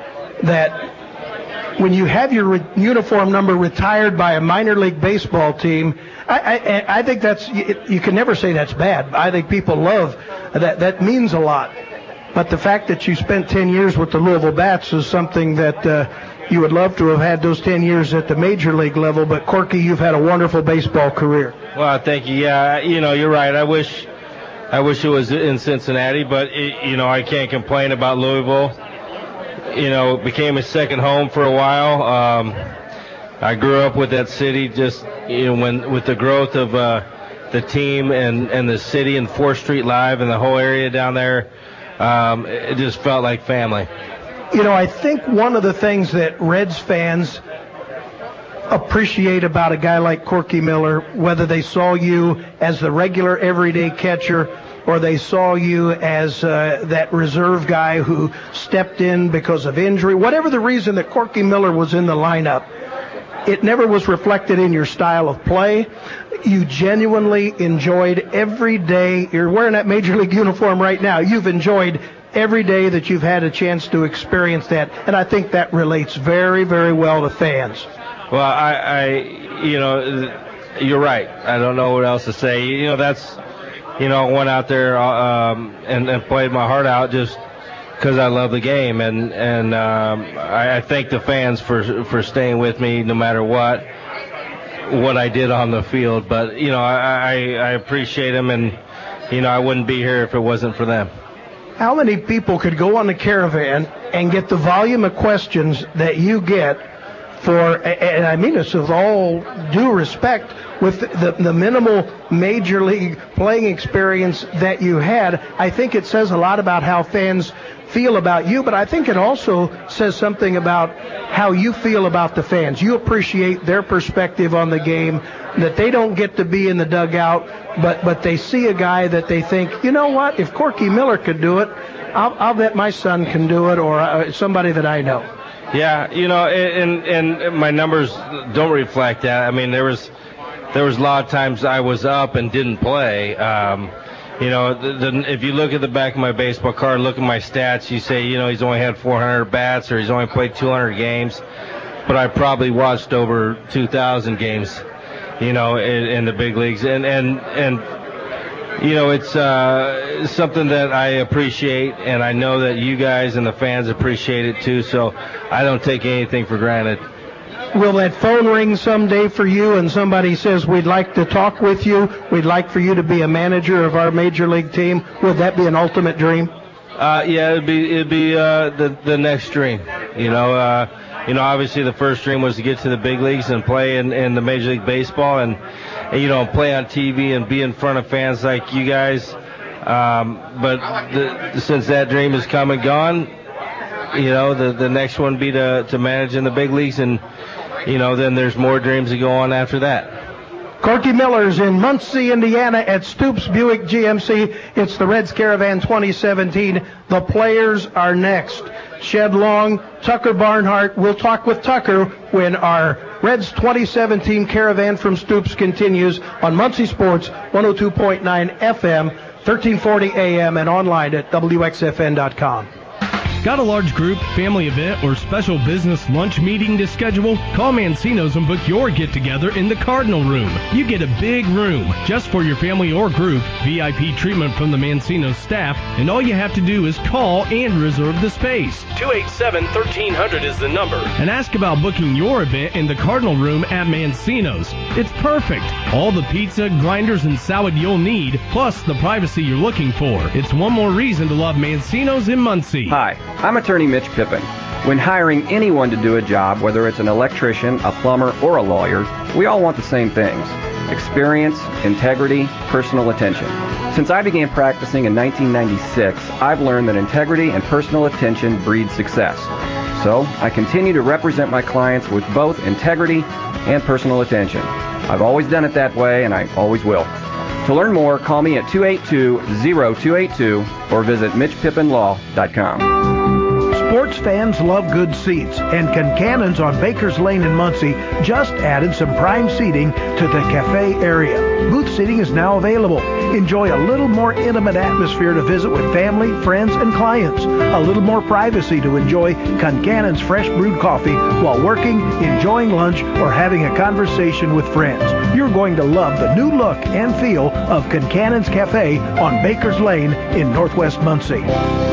S15: that when you have your re- uniform number retired by a minor league baseball team, I, I, I think that's, you, you can never say that's bad. I think people love that. That means a lot. But the fact that you spent ten years with the Louisville Bats is something that uh, you would love to have had those ten years at the major league level. But Corky, you've had a wonderful baseball career.
S20: Well, thank you. Yeah, you know, you're right. I wish, I wish it was in Cincinnati, but it, you know, I can't complain about Louisville. You know, it became a second home for a while. Um, I grew up with that city, just you know, when with the growth of uh, the team and, and the city and fourth Street Live and the whole area down there, um, it just felt like family.
S15: You know, I think one of the things that Reds fans appreciate about a guy like Corky Miller, whether they saw you as the regular everyday catcher or they saw you as uh, that reserve guy who stepped in because of injury, whatever the reason that Corky Miller was in the lineup, it never was reflected in your style of play. You genuinely enjoyed every day. You're wearing that major league uniform right now. You've enjoyed every day that you've had a chance to experience that, and I think that relates very, very well to fans.
S20: Well, I, I you know, you're right. I don't know what else to say. You know, that's, you know, I went out there um, and, and played my heart out just because I love the game, and and um, I, I thank the fans for for staying with me no matter what what I did on the field. But you know, I, I I appreciate them, and you know, I wouldn't be here if it wasn't for them.
S15: How many people could go on the Caravan and get the volume of questions that you get for, and I mean this with all due respect, with the, the minimal major league playing experience that you had? I think it says a lot about how fans feel about you, but I think it also says something about how you feel about the fans. You appreciate their perspective on the game, that they don't get to be in the dugout, but but they see a guy that they think, you know what, if Corky Miller could do it, I'll, I'll bet my son can do it, or uh, somebody that I know.
S20: Yeah, you know, and and my numbers don't reflect that. I mean, there was there was a lot of times I was up and didn't play. Um, you know, the, the, if you look at the back of my baseball card, look at my stats, you say, you know, he's only had four hundred bats or he's only played two hundred games, but I probably watched over two thousand games, you know, in, in the big leagues, and and and. You know, it's uh, something that I appreciate, and I know that you guys and the fans appreciate it too, so I don't take anything for granted.
S15: Will that phone ring someday for you and somebody says, we'd like to talk with you, we'd like for you to be a manager of our major league team? Would that be an ultimate dream?
S20: Uh, yeah, it'd be it'd be uh, the the next dream. You know, uh, you know, obviously the first dream was to get to the big leagues and play in, in the Major League Baseball, and, and you know, play on T V and be in front of fans like you guys. Um, but the, since that dream has come and gone, you know, the the next one would be to to manage in the big leagues, and you know, then there's more dreams to go on after that.
S15: Corky Miller's in Muncie, Indiana at Stoops Buick G M C. It's the Reds Caravan twenty seventeen. The players are next. Shed Long, Tucker Barnhart. We'll talk with Tucker when our Reds twenty seventeen Caravan from Stoops continues on Muncie Sports one oh two point nine F M, thirteen forty A M, and online at W X F N dot com.
S16: Got a large group, family event, or special business lunch meeting to schedule? Call Mancino's and book your get-together in the Cardinal Room. You get a big room just for your family or group, V I P treatment from the Mancino's staff, and all you have to do is call and reserve the space. two eight seven, one three zero zero is the number. And ask about booking your event in the Cardinal Room at Mancino's. It's perfect. All the pizza, grinders, and salad you'll need, plus the privacy you're looking for. It's one more reason to love Mancino's in Muncie.
S17: Hi, I'm attorney Mitch Pippin. When hiring anyone to do a job, whether it's an electrician, a plumber, or a lawyer, we all want the same things: experience, integrity, personal attention. Since I began practicing in nineteen ninety-six, I've learned that integrity and personal attention breed success. So I continue to represent my clients with both integrity and personal attention. I've always done it that way, and I always will. To learn more, call me at two eight two, zero two eight two or visit mitch pippin law dot com.
S15: Sports fans love good seats, and Concannon's on Bakers Lane in Muncie just added some prime seating to the cafe area. Booth seating is now available. Enjoy a little more intimate atmosphere to visit with family, friends, and clients. A little more privacy to enjoy Concannon's fresh brewed coffee while working, enjoying lunch, or having a conversation with friends. You're going to love the new look and feel of Concannon's Cafe on Bakers Lane in Northwest Muncie.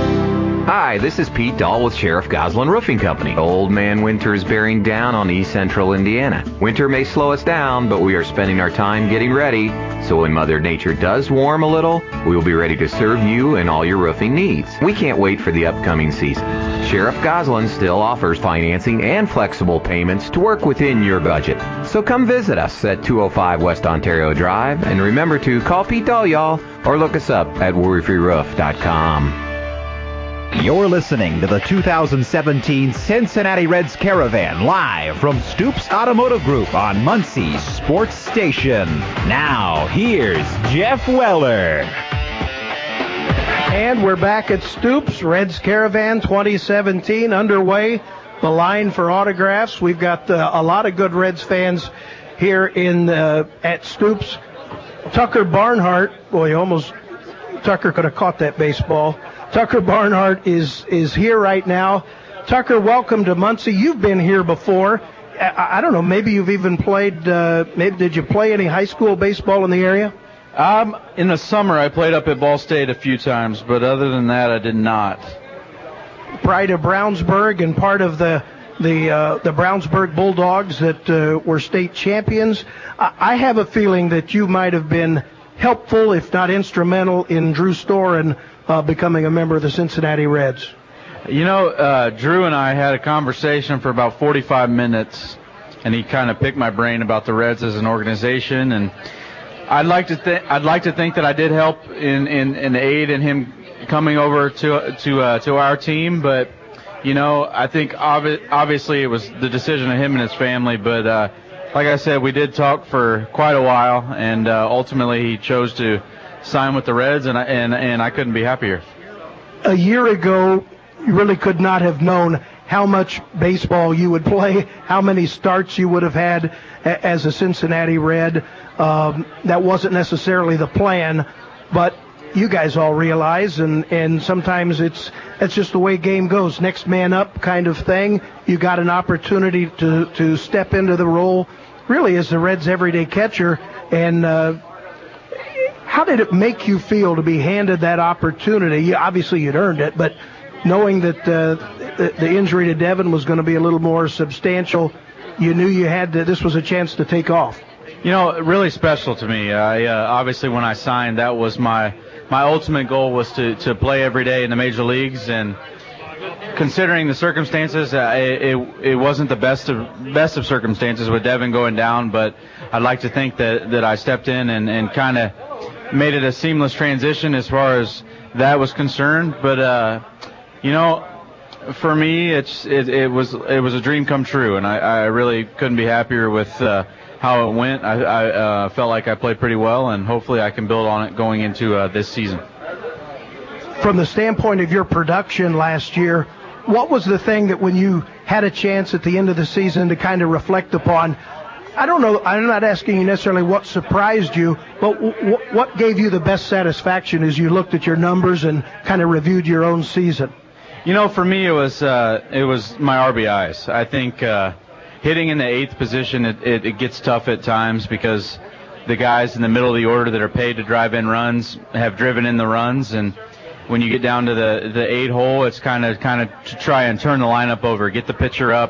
S14: Hi, this is Pete Dahl with Sheriff Goslin Roofing Company. Old man winter is bearing down on East Central Indiana. Winter may slow us down, but we are spending our time getting ready. So when Mother Nature does warm a little, we will be ready to serve you and all your roofing needs. We can't wait for the upcoming season. Sheriff Goslin still offers financing and flexible payments to work within your budget. So come visit us at two oh five West Ontario Drive, and remember to call Pete Dahl, y'all, or look us up at worry free roof dot com.
S18: You're listening to the two thousand seventeen Cincinnati Reds Caravan live from Stoops Automotive Group on Muncie Sports Station. Now, here's Jeff Weller.
S15: And we're back at Stoops, Reds Caravan twenty seventeen underway. The line for autographs. We've got uh, a lot of good Reds fans here in uh, at Stoops. Tucker Barnhart, boy, almost Tucker could have caught that baseball. Tucker Barnhart is is here right now. Tucker, welcome to Muncie. You've been here before. I, I don't know, maybe you've even played, uh, maybe did you play any high school baseball in the area?
S9: Um, in the summer, I played up at Ball State a few times, but other than that, I did not.
S15: Pride of Brownsburg and part of the the uh, the Brownsburg Bulldogs that uh, were state champions. I, I have a feeling that you might have been helpful, if not instrumental, in Drew Storen uh, becoming a member of the Cincinnati Reds.
S9: You know, uh, Drew and I had a conversation for about forty-five minutes, and he kind of picked my brain about the Reds as an organization, and I'd like to th- I'd like to think that I did help in, in, in aid in him coming over to to uh, to our team, but you know, I think obvi- obviously it was the decision of him and his family, but uh, like I said, we did talk for quite a while, and uh, ultimately he chose to sign with the Reds, and I, and and I couldn't be happier.
S15: A year ago, you really could not have known how much baseball you would play, how many starts you would have had a- as a Cincinnati Red. Um, that wasn't necessarily the plan, but you guys all realize, and, and sometimes it's that's just the way game goes. Next man up kind of thing. You got an opportunity to, to step into the role really as the Reds' everyday catcher, and uh, how did it make you feel to be handed that opportunity? You, obviously, you'd earned it, but knowing that uh, the, the injury to Devin was going to be a little more substantial, you knew you had to, this was a chance to take off.
S9: You know, really special to me. I, uh, obviously, when I signed, that was my my ultimate goal was to, to play every day in the major leagues, and considering the circumstances, uh, it, it it wasn't the best of best of circumstances with Devin going down, but I'd like to think that, that I stepped in and, and kind of made it a seamless transition as far as that was concerned. But uh, you know, for me, it's it, it was it was a dream come true, and I, I really couldn't be happier with uh, how it went. I, I uh, felt like I played pretty well, and hopefully I can build on it going into uh, this season.
S15: From the standpoint of your production last year, what was the thing that when you had a chance at the end of the season to kind of reflect upon? I don't know, I'm not asking you necessarily what surprised you, but w- what gave you the best satisfaction as you looked at your numbers and kind of reviewed your own season?
S9: You know, for me, it was uh, it was my R B Is. I think uh, hitting in the eighth position, it, it, it gets tough at times because the guys in the middle of the order that are paid to drive in runs have driven in the runs, and when you get down to the the eight hole, it's kind of kind of to try and turn the lineup over, get the pitcher up,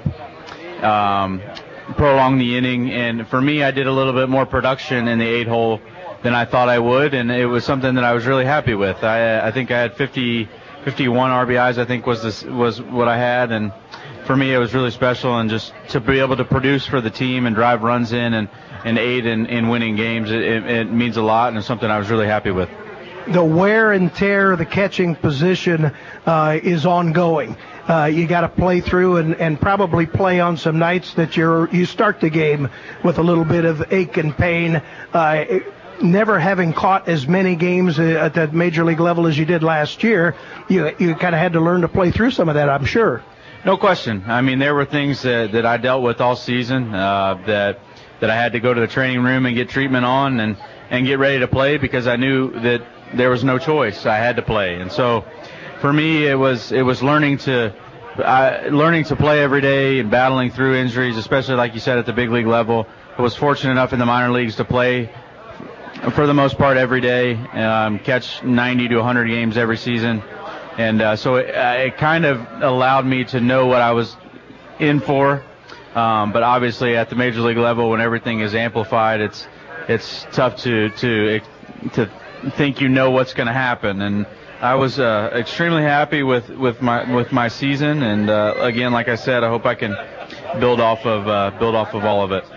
S9: um, prolong the inning. And for me, I did a little bit more production in the eight hole than I thought I would, and it was something that I was really happy with. I I think I had fifty, fifty-one R B Is. I think was this was what I had, and for me, it was really special. And just to be able to produce for the team and drive runs in and and aid in, in winning games, it, it, it means a lot, and it's something I was really happy with.
S15: The wear and tear of the catching position uh, is ongoing. Uh, you got to play through and, and probably play on some nights that you're you start the game with a little bit of ache and pain. Uh, never having caught as many games at that major league level as you did last year, you you kind of had to learn to play through some of that, I'm sure.
S9: No question. I mean, there were things that, that I dealt with all season uh, that that I had to go to the training room and get treatment on and, and get ready to play because I knew that there was no choice. I had to play. And so for me, it was it was learning to uh, learning to play every day and battling through injuries, especially like you said at the big league level. I was fortunate enough in the minor leagues to play for the most part every day, um, catch ninety to one hundred games every season. And uh, so it, uh, it kind of allowed me to know what I was in for. Um, but obviously at the major league level, when everything is amplified, it's it's tough to to to think you know what's going to happen. And I was uh, extremely happy with, with my with my season. And uh, again, like I said, I hope I can build off of uh, build off of all of it.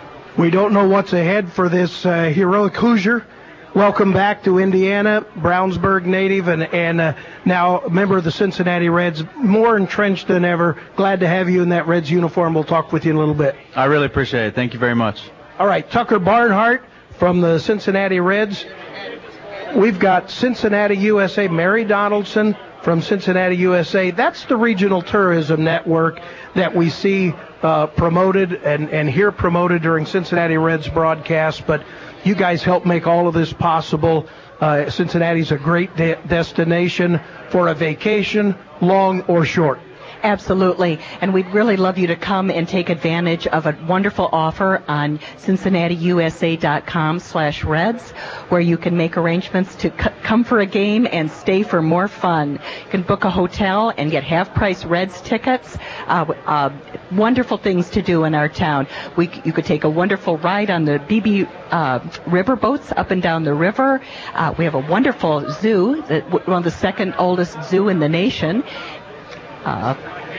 S15: We don't know what's ahead for this uh, heroic Hoosier. Welcome back to Indiana, Brownsburg native, and, and uh, now a member of the Cincinnati Reds, more entrenched than ever. Glad to have you in that Reds uniform. We'll talk with you in a little bit.
S9: I really appreciate it. Thank you very much.
S15: All right, Tucker Barnhart from the Cincinnati Reds. We've got Cincinnati U S A, Mary Donaldson from Cincinnati U S A. That's the regional tourism network that we see uh, promoted and, and hear promoted during Cincinnati Reds broadcasts, but you guys help make all of this possible. Uh, Cincinnati's a great de- destination for a vacation, long or short.
S21: Absolutely, and we'd really love you to come and take advantage of a wonderful offer on cincinnati u s a dot com slash reds, where you can make arrangements to c- come for a game and stay for more fun. You can book a hotel and get half-price Reds tickets. Uh, uh, wonderful things to do in our town. We, you could take a wonderful ride on the B B uh, river boats up and down the river. Uh, we have a wonderful zoo, that, one of the second oldest zoo in the nation. Uh,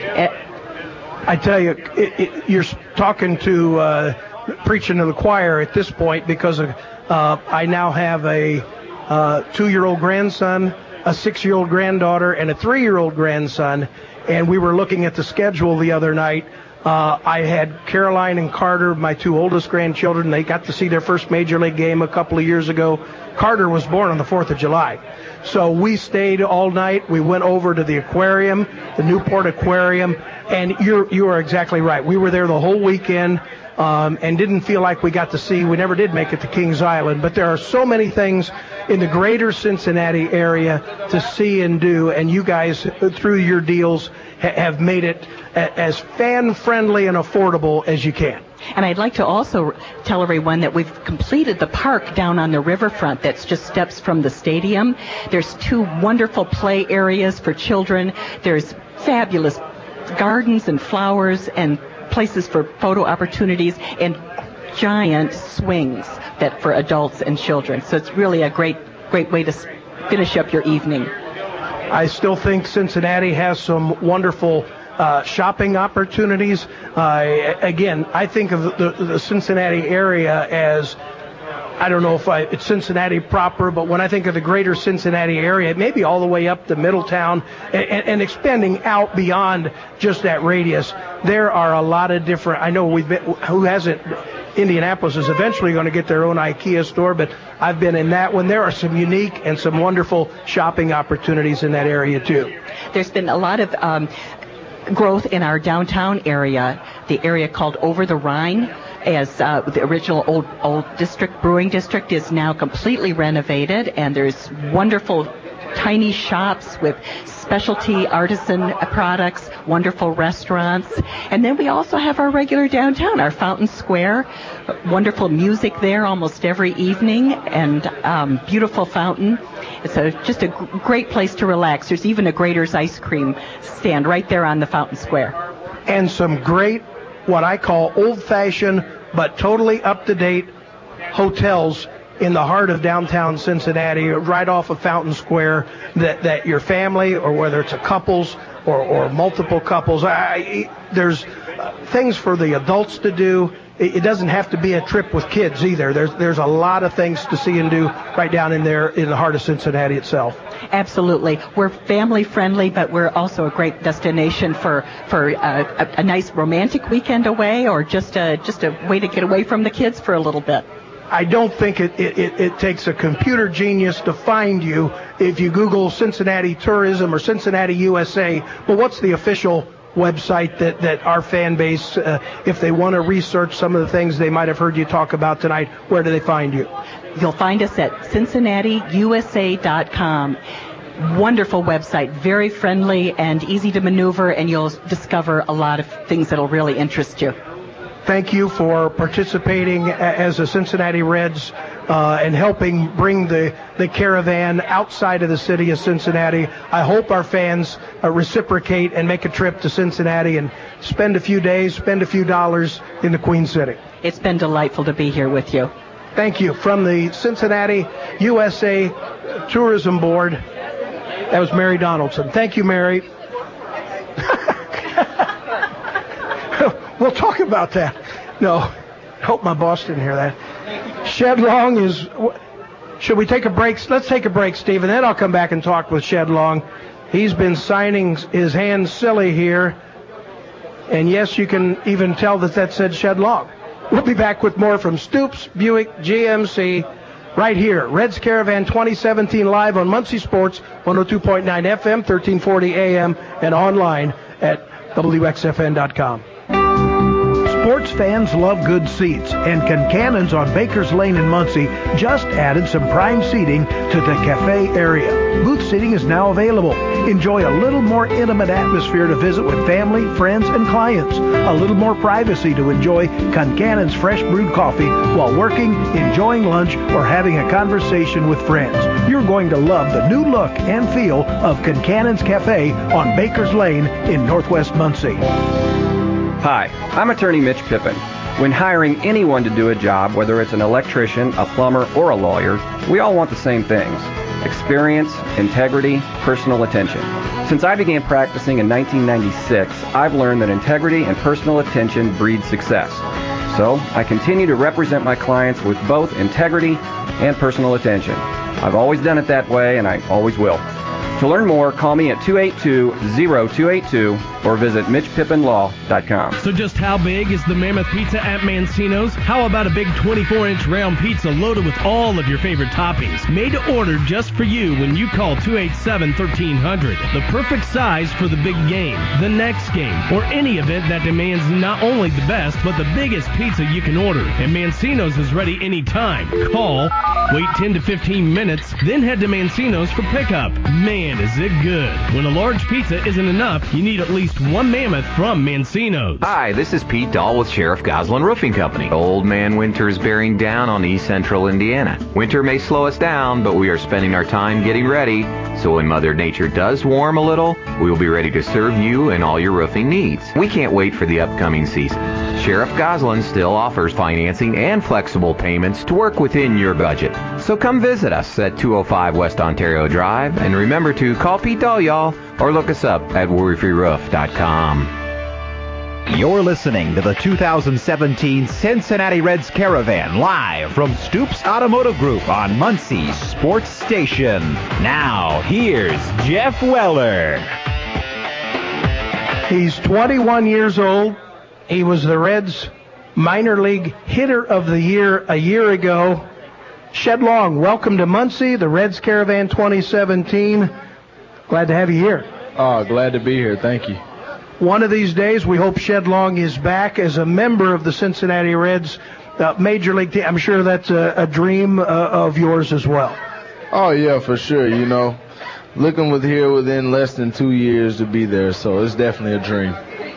S15: I tell you, it, it, you're talking to uh, preaching to the choir at this point because of, uh, I now have a uh, two-year-old grandson, a six-year-old granddaughter, and a three-year-old grandson. And we were looking at the schedule the other night. Uh, I had Caroline and Carter, my two oldest grandchildren. They got to see their first major league game a couple of years ago. Carter was born on the fourth of July. So we stayed all night. We went over to the aquarium, the Newport Aquarium, and you're, you are exactly right. We were there the whole weekend um, and didn't feel like we got to see. We never did make it to Kings Island, but there are so many things in the greater Cincinnati area to see and do, and you guys, through your deals, ha- have made it a- as fan-friendly and affordable as you can.
S21: And I'd like to also tell everyone that we've completed the park down on the riverfront that's just steps from the stadium. There's two wonderful play areas for children. There's fabulous gardens and flowers and places for photo opportunities and giant swings that for adults and children. So it's really a great, great way to finish up your evening.
S15: I still think Cincinnati has some wonderful Uh, shopping opportunities. Uh, again, I think of the, the Cincinnati area as, I don't know if I, it's Cincinnati proper, but when I think of the greater Cincinnati area, maybe all the way up to Middletown and, and, and expanding out beyond just that radius, there are a lot of different, I know we've been, who hasn't, Indianapolis is eventually going to get their own IKEA store, but I've been in that one. There are some unique and some wonderful shopping opportunities in that area too.
S21: There's been a lot of um, growth in our downtown area, the area called Over the Rhine, as uh, the original old old district brewing district is now completely renovated, and there's wonderful tiny shops with specialty artisan products, wonderful restaurants. And then we also have our regular downtown, our Fountain Square. Wonderful music there almost every evening, and um, beautiful fountain. It's a, just a g- great place to relax. There's even a Grater's ice cream stand right there on the Fountain Square.
S15: And some great, what I call old-fashioned but totally up-to-date hotels in the heart of downtown Cincinnati, right off of Fountain Square, that, that your family, or whether it's a couples or, or multiple couples, I, there's things for the adults to do. It, it doesn't have to be a trip with kids either. There's there's a lot of things to see and do right down in there in the heart of Cincinnati itself.
S21: Absolutely. We're family friendly, but we're also a great destination for for uh, a, a nice romantic weekend away, or just a just a way to get away from the kids for a little bit.
S15: I don't think it, it, it, it takes a computer genius to find you if you Google Cincinnati Tourism or Cincinnati U S A. But what's the official website that, that our fan base, uh, if they want to research some of the things they might have heard you talk about tonight, where do they find you?
S21: You'll find us at Cincinnati U S A dot com. Wonderful website, very friendly and easy to maneuver, and you'll discover a lot of things that'll really interest you.
S15: Thank you for participating as a Cincinnati Reds uh, and helping bring the, the caravan outside of the city of Cincinnati. I hope our fans uh, reciprocate and make a trip to Cincinnati and spend a few days, spend a few dollars in the Queen City.
S21: It's been delightful to be here with you.
S15: Thank you. From the Cincinnati U S A Tourism Board, that was Mary Donaldson. Thank you, Mary. We'll talk about that. No, hope my boss didn't hear that. Shed Long is, should we take a break? Let's take a break, Steve, and then I'll come back and talk with Shed Long. He's been signing his hands silly here. And yes, you can even tell that that said Shed Long. We'll be back with more from Stoops Buick G M C right here. Reds Caravan twenty seventeen live on Muncie Sports, one oh two point nine F M, thirteen forty A M, and online at W X F N dot com.
S3: Sports fans love good seats, and Concannon's on Bakers Lane in Muncie just added some prime seating to the cafe area. Booth seating is now available. Enjoy a little more intimate atmosphere to visit with family, friends, and clients. A little more privacy to enjoy Concannon's fresh brewed coffee while working, enjoying lunch, or having a conversation with friends. You're going to love the new look and feel of Concannon's Cafe on Bakers Lane in Northwest Muncie.
S17: Hi, I'm attorney Mitch Pippin. When hiring anyone to do a job, whether it's an electrician, a plumber, or a lawyer, we all want the same things: experience, integrity, personal attention. Since I began practicing in nineteen ninety-six, I've learned that integrity and personal attention breed success. So I continue to represent my clients with both integrity and personal attention. I've always done it that way, and I always will. To learn more, call me at two eight two, zero two eight two or visit mitch pippin law dot com.
S16: So just how big is the Mammoth Pizza at Mancino's? How about a big twenty-four inch round pizza loaded with all of your favorite toppings? Made to order just for you when you call two eight seven, one three zero zero. The perfect size for the big game, the next game, or any event that demands not only the best, but the biggest pizza you can order. And Mancino's is ready anytime. Call, wait ten to fifteen minutes, then head to Mancino's for pickup. Man, is it good. When a large pizza isn't enough, you need at least one Mammoth from Mancino's.
S14: Hi, this is Pete Dahl with Sheriff Goslin Roofing Company. Old man winter is bearing down on East Central Indiana. Winter may slow us down, but we are spending our time getting ready. So when Mother Nature does warm a little, we will be ready to serve you and all your roofing needs. We can't wait for the upcoming season. Sheriff Goslin still offers financing and flexible payments to work within your budget. So come visit us at two oh five West Ontario Drive, and remember to call Pete Dahl, y'all, or look us up at worry free roof dot com.
S18: You're listening to the two thousand seventeen Cincinnati Reds Caravan live from Stoops Automotive Group on Muncie Sports Station. Now, here's Jeff Weller.
S15: He's twenty-one years old. He was the Reds minor league hitter of the year a year ago. Shed Long, welcome to Muncie, the Reds Caravan twenty seventeen. Glad to have you here.
S8: Oh, glad to be here. Thank you.
S15: One of these days, we hope Shed Long is back as a member of the Cincinnati Reds uh, major league team. I'm sure that's a, a dream uh, of yours as well.
S8: Oh, yeah, for sure. You know, looking with here within less than two years to be there. So it's definitely a dream.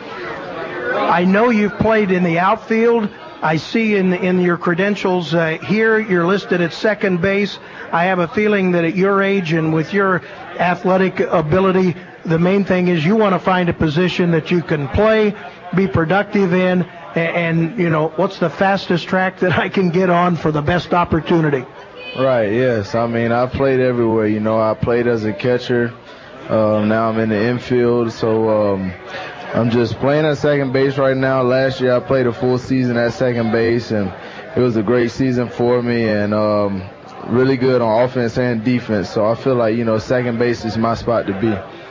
S15: I know you've played in the outfield. I see in in your credentials uh, here you're listed at second base. I have a feeling that at your age and with your athletic ability, the main thing is you want to find a position that you can play, be productive in, and, and you know, what's the fastest track that I can get on for the best opportunity?
S8: Right, yes. I mean, I played everywhere. You know, I played as a catcher. Um, now I'm in the infield, so um, I'm just playing at second base right now. Last year I played a full season at second base, and it was a great season for me, and um, really good on offense and defense. So I feel like, you know, second base is my spot to be.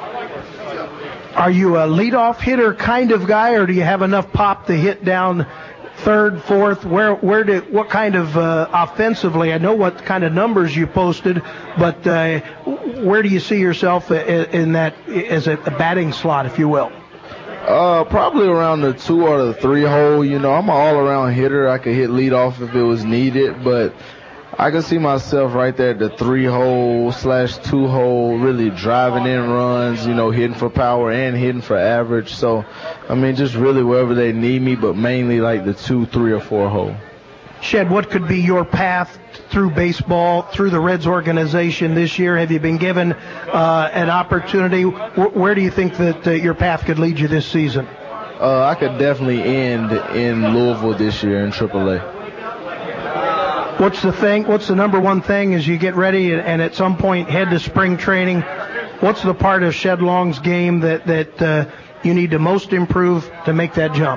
S15: Are you a leadoff hitter kind of guy, or do you have enough pop to hit down third, fourth? Where, where do, what kind of uh, offensively? I know what kind of numbers you posted, but uh, where do you see yourself in that as a batting slot, if you will?
S8: Uh, probably around the two or the three hole. You know, I'm an all-around hitter. I could hit leadoff if it was needed, but I can see myself right there at the three-hole slash two-hole, really driving in runs, you know, hitting for power and hitting for average. So, I mean, just really wherever they need me, but mainly like the two, three, or four-hole.
S15: Shed, what could be your path through baseball, through the Reds organization this year? Have you been given uh, an opportunity? W- where do you think that uh, your path could lead you this season?
S8: Uh, I could definitely end in Louisville this year in triple A.
S15: What's the thing? What's the number one thing as you get ready and at some point head to spring training? What's the part of Shed Long's game that that uh, you need to most improve to make that jump?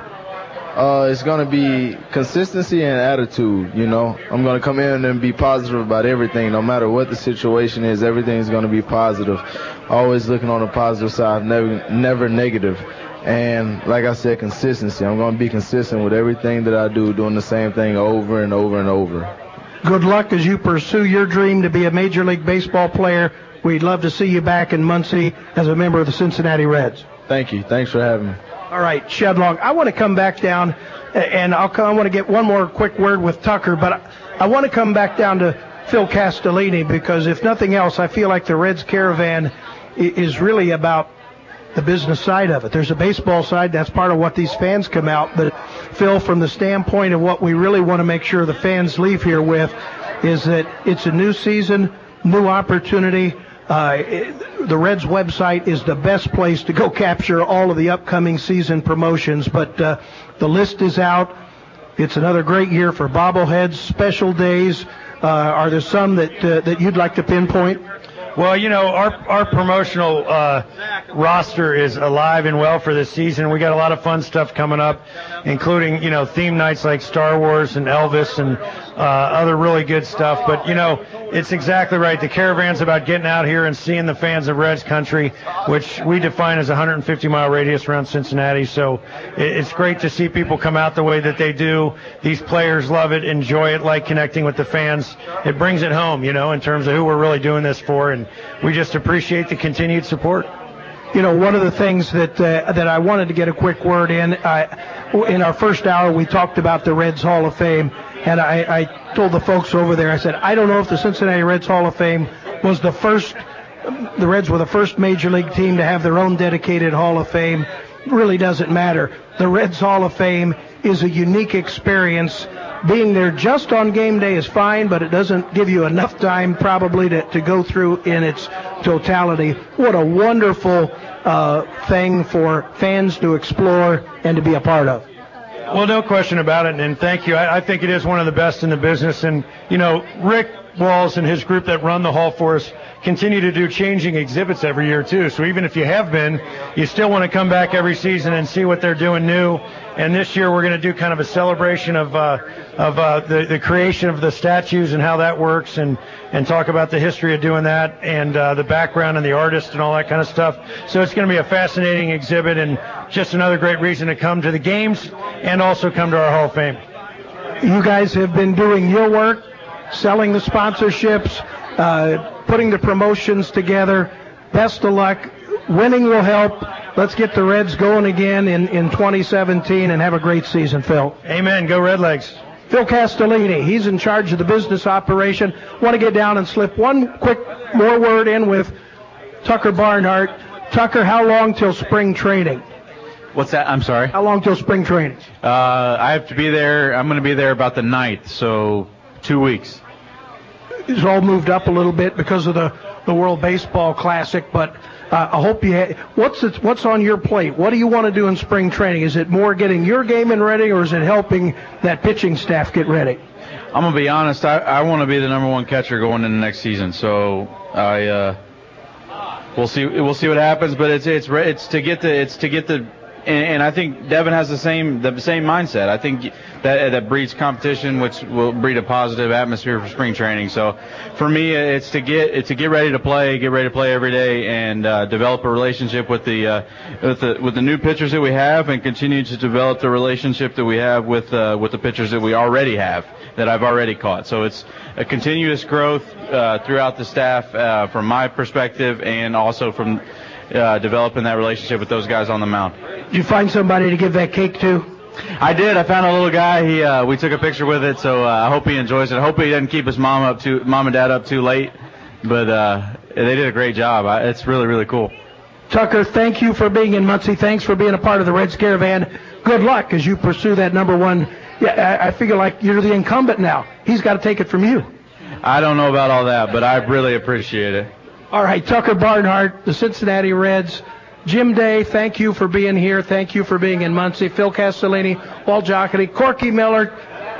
S8: Uh, it's going to be consistency and attitude. You know, I'm going to come in and be positive about everything, no matter what the situation is. Everything's going to be positive. Always looking on the positive side, never never negative. And like I said, consistency. I'm going to be consistent with everything that I do, doing the same thing over and over and over.
S15: Good luck as you pursue your dream to be a Major League Baseball player. We'd love to see you back in Muncie as a member of the Cincinnati Reds.
S8: Thank you. Thanks for having me.
S15: All right, Shed Long. I want to come back down, and I'll come, I want to get one more quick word with Tucker, but I, I want to come back down to Phil Castellini because, if nothing else, I feel like the Reds Caravan is really about the business side of it. There's a baseball side. That's part of what these fans come out. But, Phil, from the standpoint of what we really want to make sure the fans leave here with is that it's a new season, new opportunity. Uh, it, the Reds website is the best place to go capture all of the upcoming season promotions. But uh, the list is out. It's another great year for bobbleheads, special days. Uh, are there some that uh, that you'd like to pinpoint?
S12: Well, you know, our our promotional uh, roster is alive and well for this season. We got a lot of fun stuff coming up, including, you know, theme nights like Star Wars and Elvis and uh, other really good stuff. But, you know, it's exactly right. The Caravan's about getting out here and seeing the fans of Reds country, which we define as a one hundred fifty mile radius around Cincinnati. So it's great to see people come out the way that they do. These players love it, enjoy it, like connecting with the fans. It brings it home, you know, in terms of who we're really doing this for. And we just appreciate the continued support.
S15: You know, one of the things that uh, that I wanted to get a quick word in, uh, in our first hour we talked about the Reds Hall of Fame, and I, I told the folks over there, I said, I don't know if the Cincinnati Reds Hall of Fame was the first, the Reds were the first Major League team to have their own dedicated Hall of Fame. It really doesn't matter. The Reds Hall of Fame is a unique experience. Being there just on game day is fine, but it doesn't give you enough time probably to, to go through in its totality. What a wonderful uh, thing for fans to explore and to be a part of.
S12: Well, no question about it, and thank you. I, I think it is one of the best in the business. And, you know, Rick Walls and his group that run the hall for us continue to do changing exhibits every year, too. So even if you have been, you still want to come back every season and see what they're doing new. And this year we're going to do kind of a celebration of uh, of uh, the, the creation of the statues and how that works, and, and talk about the history of doing that and uh, the background and the artist and all that kind of stuff. So it's going to be a fascinating exhibit and just another great reason to come to the games and also come to our Hall of Fame.
S15: You guys have been doing your work, selling the sponsorships, uh, putting the promotions together. Best of luck. Winning will help. Let's get the Reds going again in, in twenty seventeen and have a great season, Phil.
S12: Amen. Go Redlegs.
S15: Phil Castellini, he's in charge of the business operation. Want to get down and slip one quick more word in with Tucker Barnhart. Tucker, how long till spring training?
S9: What's that? I'm sorry.
S15: How long till spring training?
S9: Uh, I have to be there. I'm going to be there about the ninth, so two weeks.
S15: It's all moved up a little bit because of the, the World Baseball Classic, but uh, I hope you ha- what's it, what's on your plate? What do you want to do in spring training? Is it more getting your game in ready, or is it helping that pitching staff get ready?
S9: I'm going to be honest. I, I want to be the number one catcher going into next season, so I uh, we'll see we'll see what happens. But it's it's it's to get the it's to get the And, and I think Devin has the same the same mindset. I think that that breeds competition, which will breed a positive atmosphere for spring training. So, for me, it's to get it's to get ready to play, get ready to play every day, and uh, develop a relationship with the uh, with the with the new pitchers that we have, and continue to develop the relationship that we have with uh, with the pitchers that we already have, that I've already caught. So it's a continuous growth uh, throughout the staff, uh, from my perspective, and also from Uh, developing that relationship with those guys on the mound.
S15: Did you find somebody to give that cake to?
S9: I did. I found a little guy. He, uh, we took a picture with it, so uh, I hope he enjoys it. I hope he doesn't keep his mom up too, mom and dad up too late. But uh, they did a great job. I, it's really, really cool.
S15: Tucker, thank you for being in Muncie. Thanks for being a part of the Reds Caravan. Good luck as you pursue that number one. Yeah, I, I figure like you're the incumbent now. He's got to take it from you.
S9: I don't know about all that, but I really appreciate it.
S15: All right, Tucker Barnhart, the Cincinnati Reds. Jim Day, thank you for being here. Thank you for being in Muncie. Phil Castellini, Walt Jocketty, Corky Miller,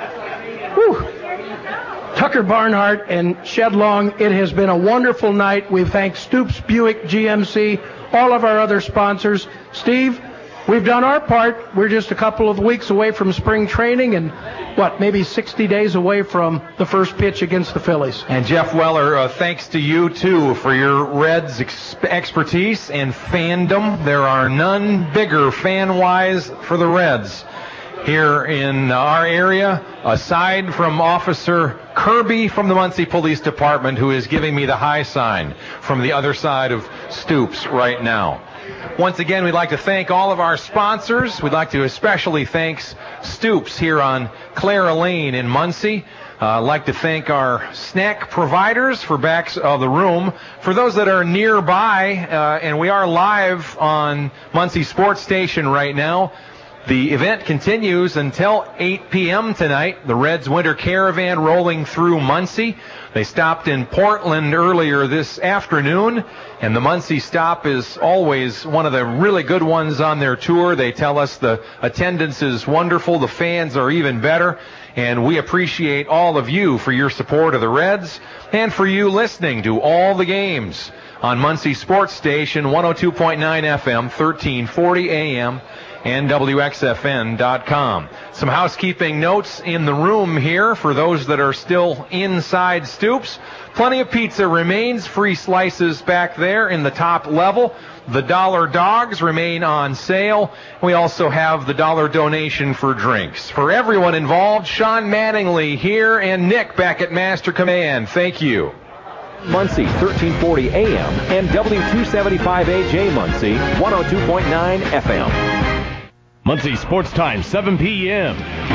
S15: whew, Tucker Barnhart, and Shed Long. It has been a wonderful night. We thank Stoops Buick G M C, all of our other sponsors. Steve, we've done our part. We're just a couple of weeks away from spring training and, what, maybe sixty days away from the first pitch against the Phillies.
S2: And Jeff Weller, uh, thanks to you, too, for your Reds ex- expertise and fandom. There are none bigger fan-wise for the Reds here in our area, aside from Officer Kirby from the Muncie Police Department, who is giving me the high sign from the other side of Stoops right now. Once again, we'd like to thank all of our sponsors. We'd like to especially thank Stoops here on Clara Lane in Muncie. Uh, I'd like to thank our snack providers for backs of the room. For those that are nearby, uh, and we are live on Muncie Sports Station right now, the event continues until eight p.m. tonight. The Reds Winter Caravan rolling through Muncie. They stopped in Portland earlier this afternoon, and the Muncie stop is always one of the really good ones on their tour. They tell us the attendance is wonderful, the fans are even better, and we appreciate all of you for your support of the Reds and for you listening to all the games on Muncie Sports Station, one oh two point nine F M, thirteen forty A M, and W X F N dot com. Some housekeeping notes in the room here for those that are still inside Stoops. Plenty of pizza remains, free slices back there in the top level. The dollar dogs remain on sale. We also have the dollar donation for drinks. For everyone involved, Sean Mattingly here and Nick back at Master Command. Thank you.
S18: Muncie, thirteen forty A M and W two seventy-five A J Muncie, one oh two point nine F M.
S16: Muncie Sports Time, seven p.m.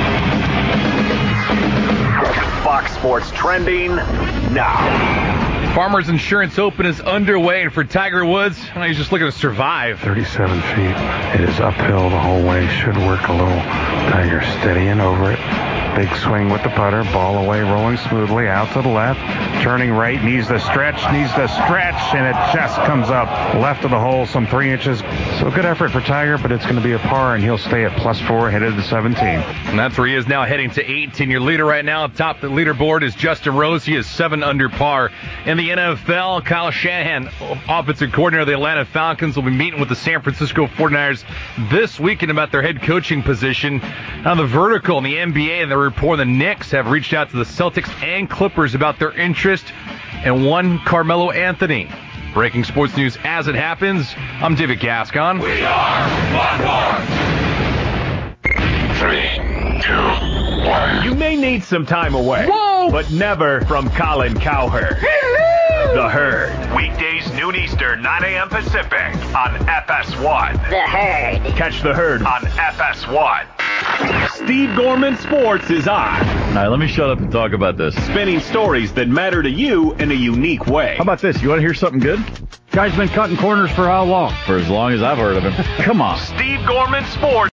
S18: Fox Sports trending now.
S5: Farmers Insurance Open is underway, and for Tiger Woods, he's just looking to survive.
S22: thirty-seven feet. It is uphill the whole way. Should work a little. Tiger steadying over it. Big swing with the putter. Ball away, rolling smoothly out to the left. Turning right, needs the stretch, needs the stretch, and it just comes up left of the hole, some three inches. So good effort for Tiger, but it's going to be a par, and he'll stay at plus four, headed to seventeen.
S5: And that's where he is now, heading to eighteen. Your leader right now atop the leaderboard is Justin Rose. He is seven under par. In the N F L, Kyle Shanahan, offensive coordinator of the Atlanta Falcons, will be meeting with the San Francisco forty-niners this weekend about their head coaching position. Now, the vertical in the N B A and the report the Knicks have reached out to the Celtics and Clippers about their interest in one Carmelo Anthony. Breaking sports news as it happens. I'm David Gascon.
S23: We are one more. Three, two, one.
S18: You may need some time away.
S23: Whoa!
S18: But never from Colin Cowherd.
S23: Hello!
S18: The Herd. Weekdays, noon Eastern, nine a.m. Pacific on F S one.
S23: The Herd.
S18: Catch The Herd on F S one. Steve Gorman Sports is on.
S1: All right, let me shut up and talk about this.
S18: Spinning stories that matter to you in a unique way.
S1: How about this? You want to hear something good?
S7: Guy's been cutting corners for how long?
S10: For as long as I've heard of him. Come on.
S23: Steve Gorman Sports.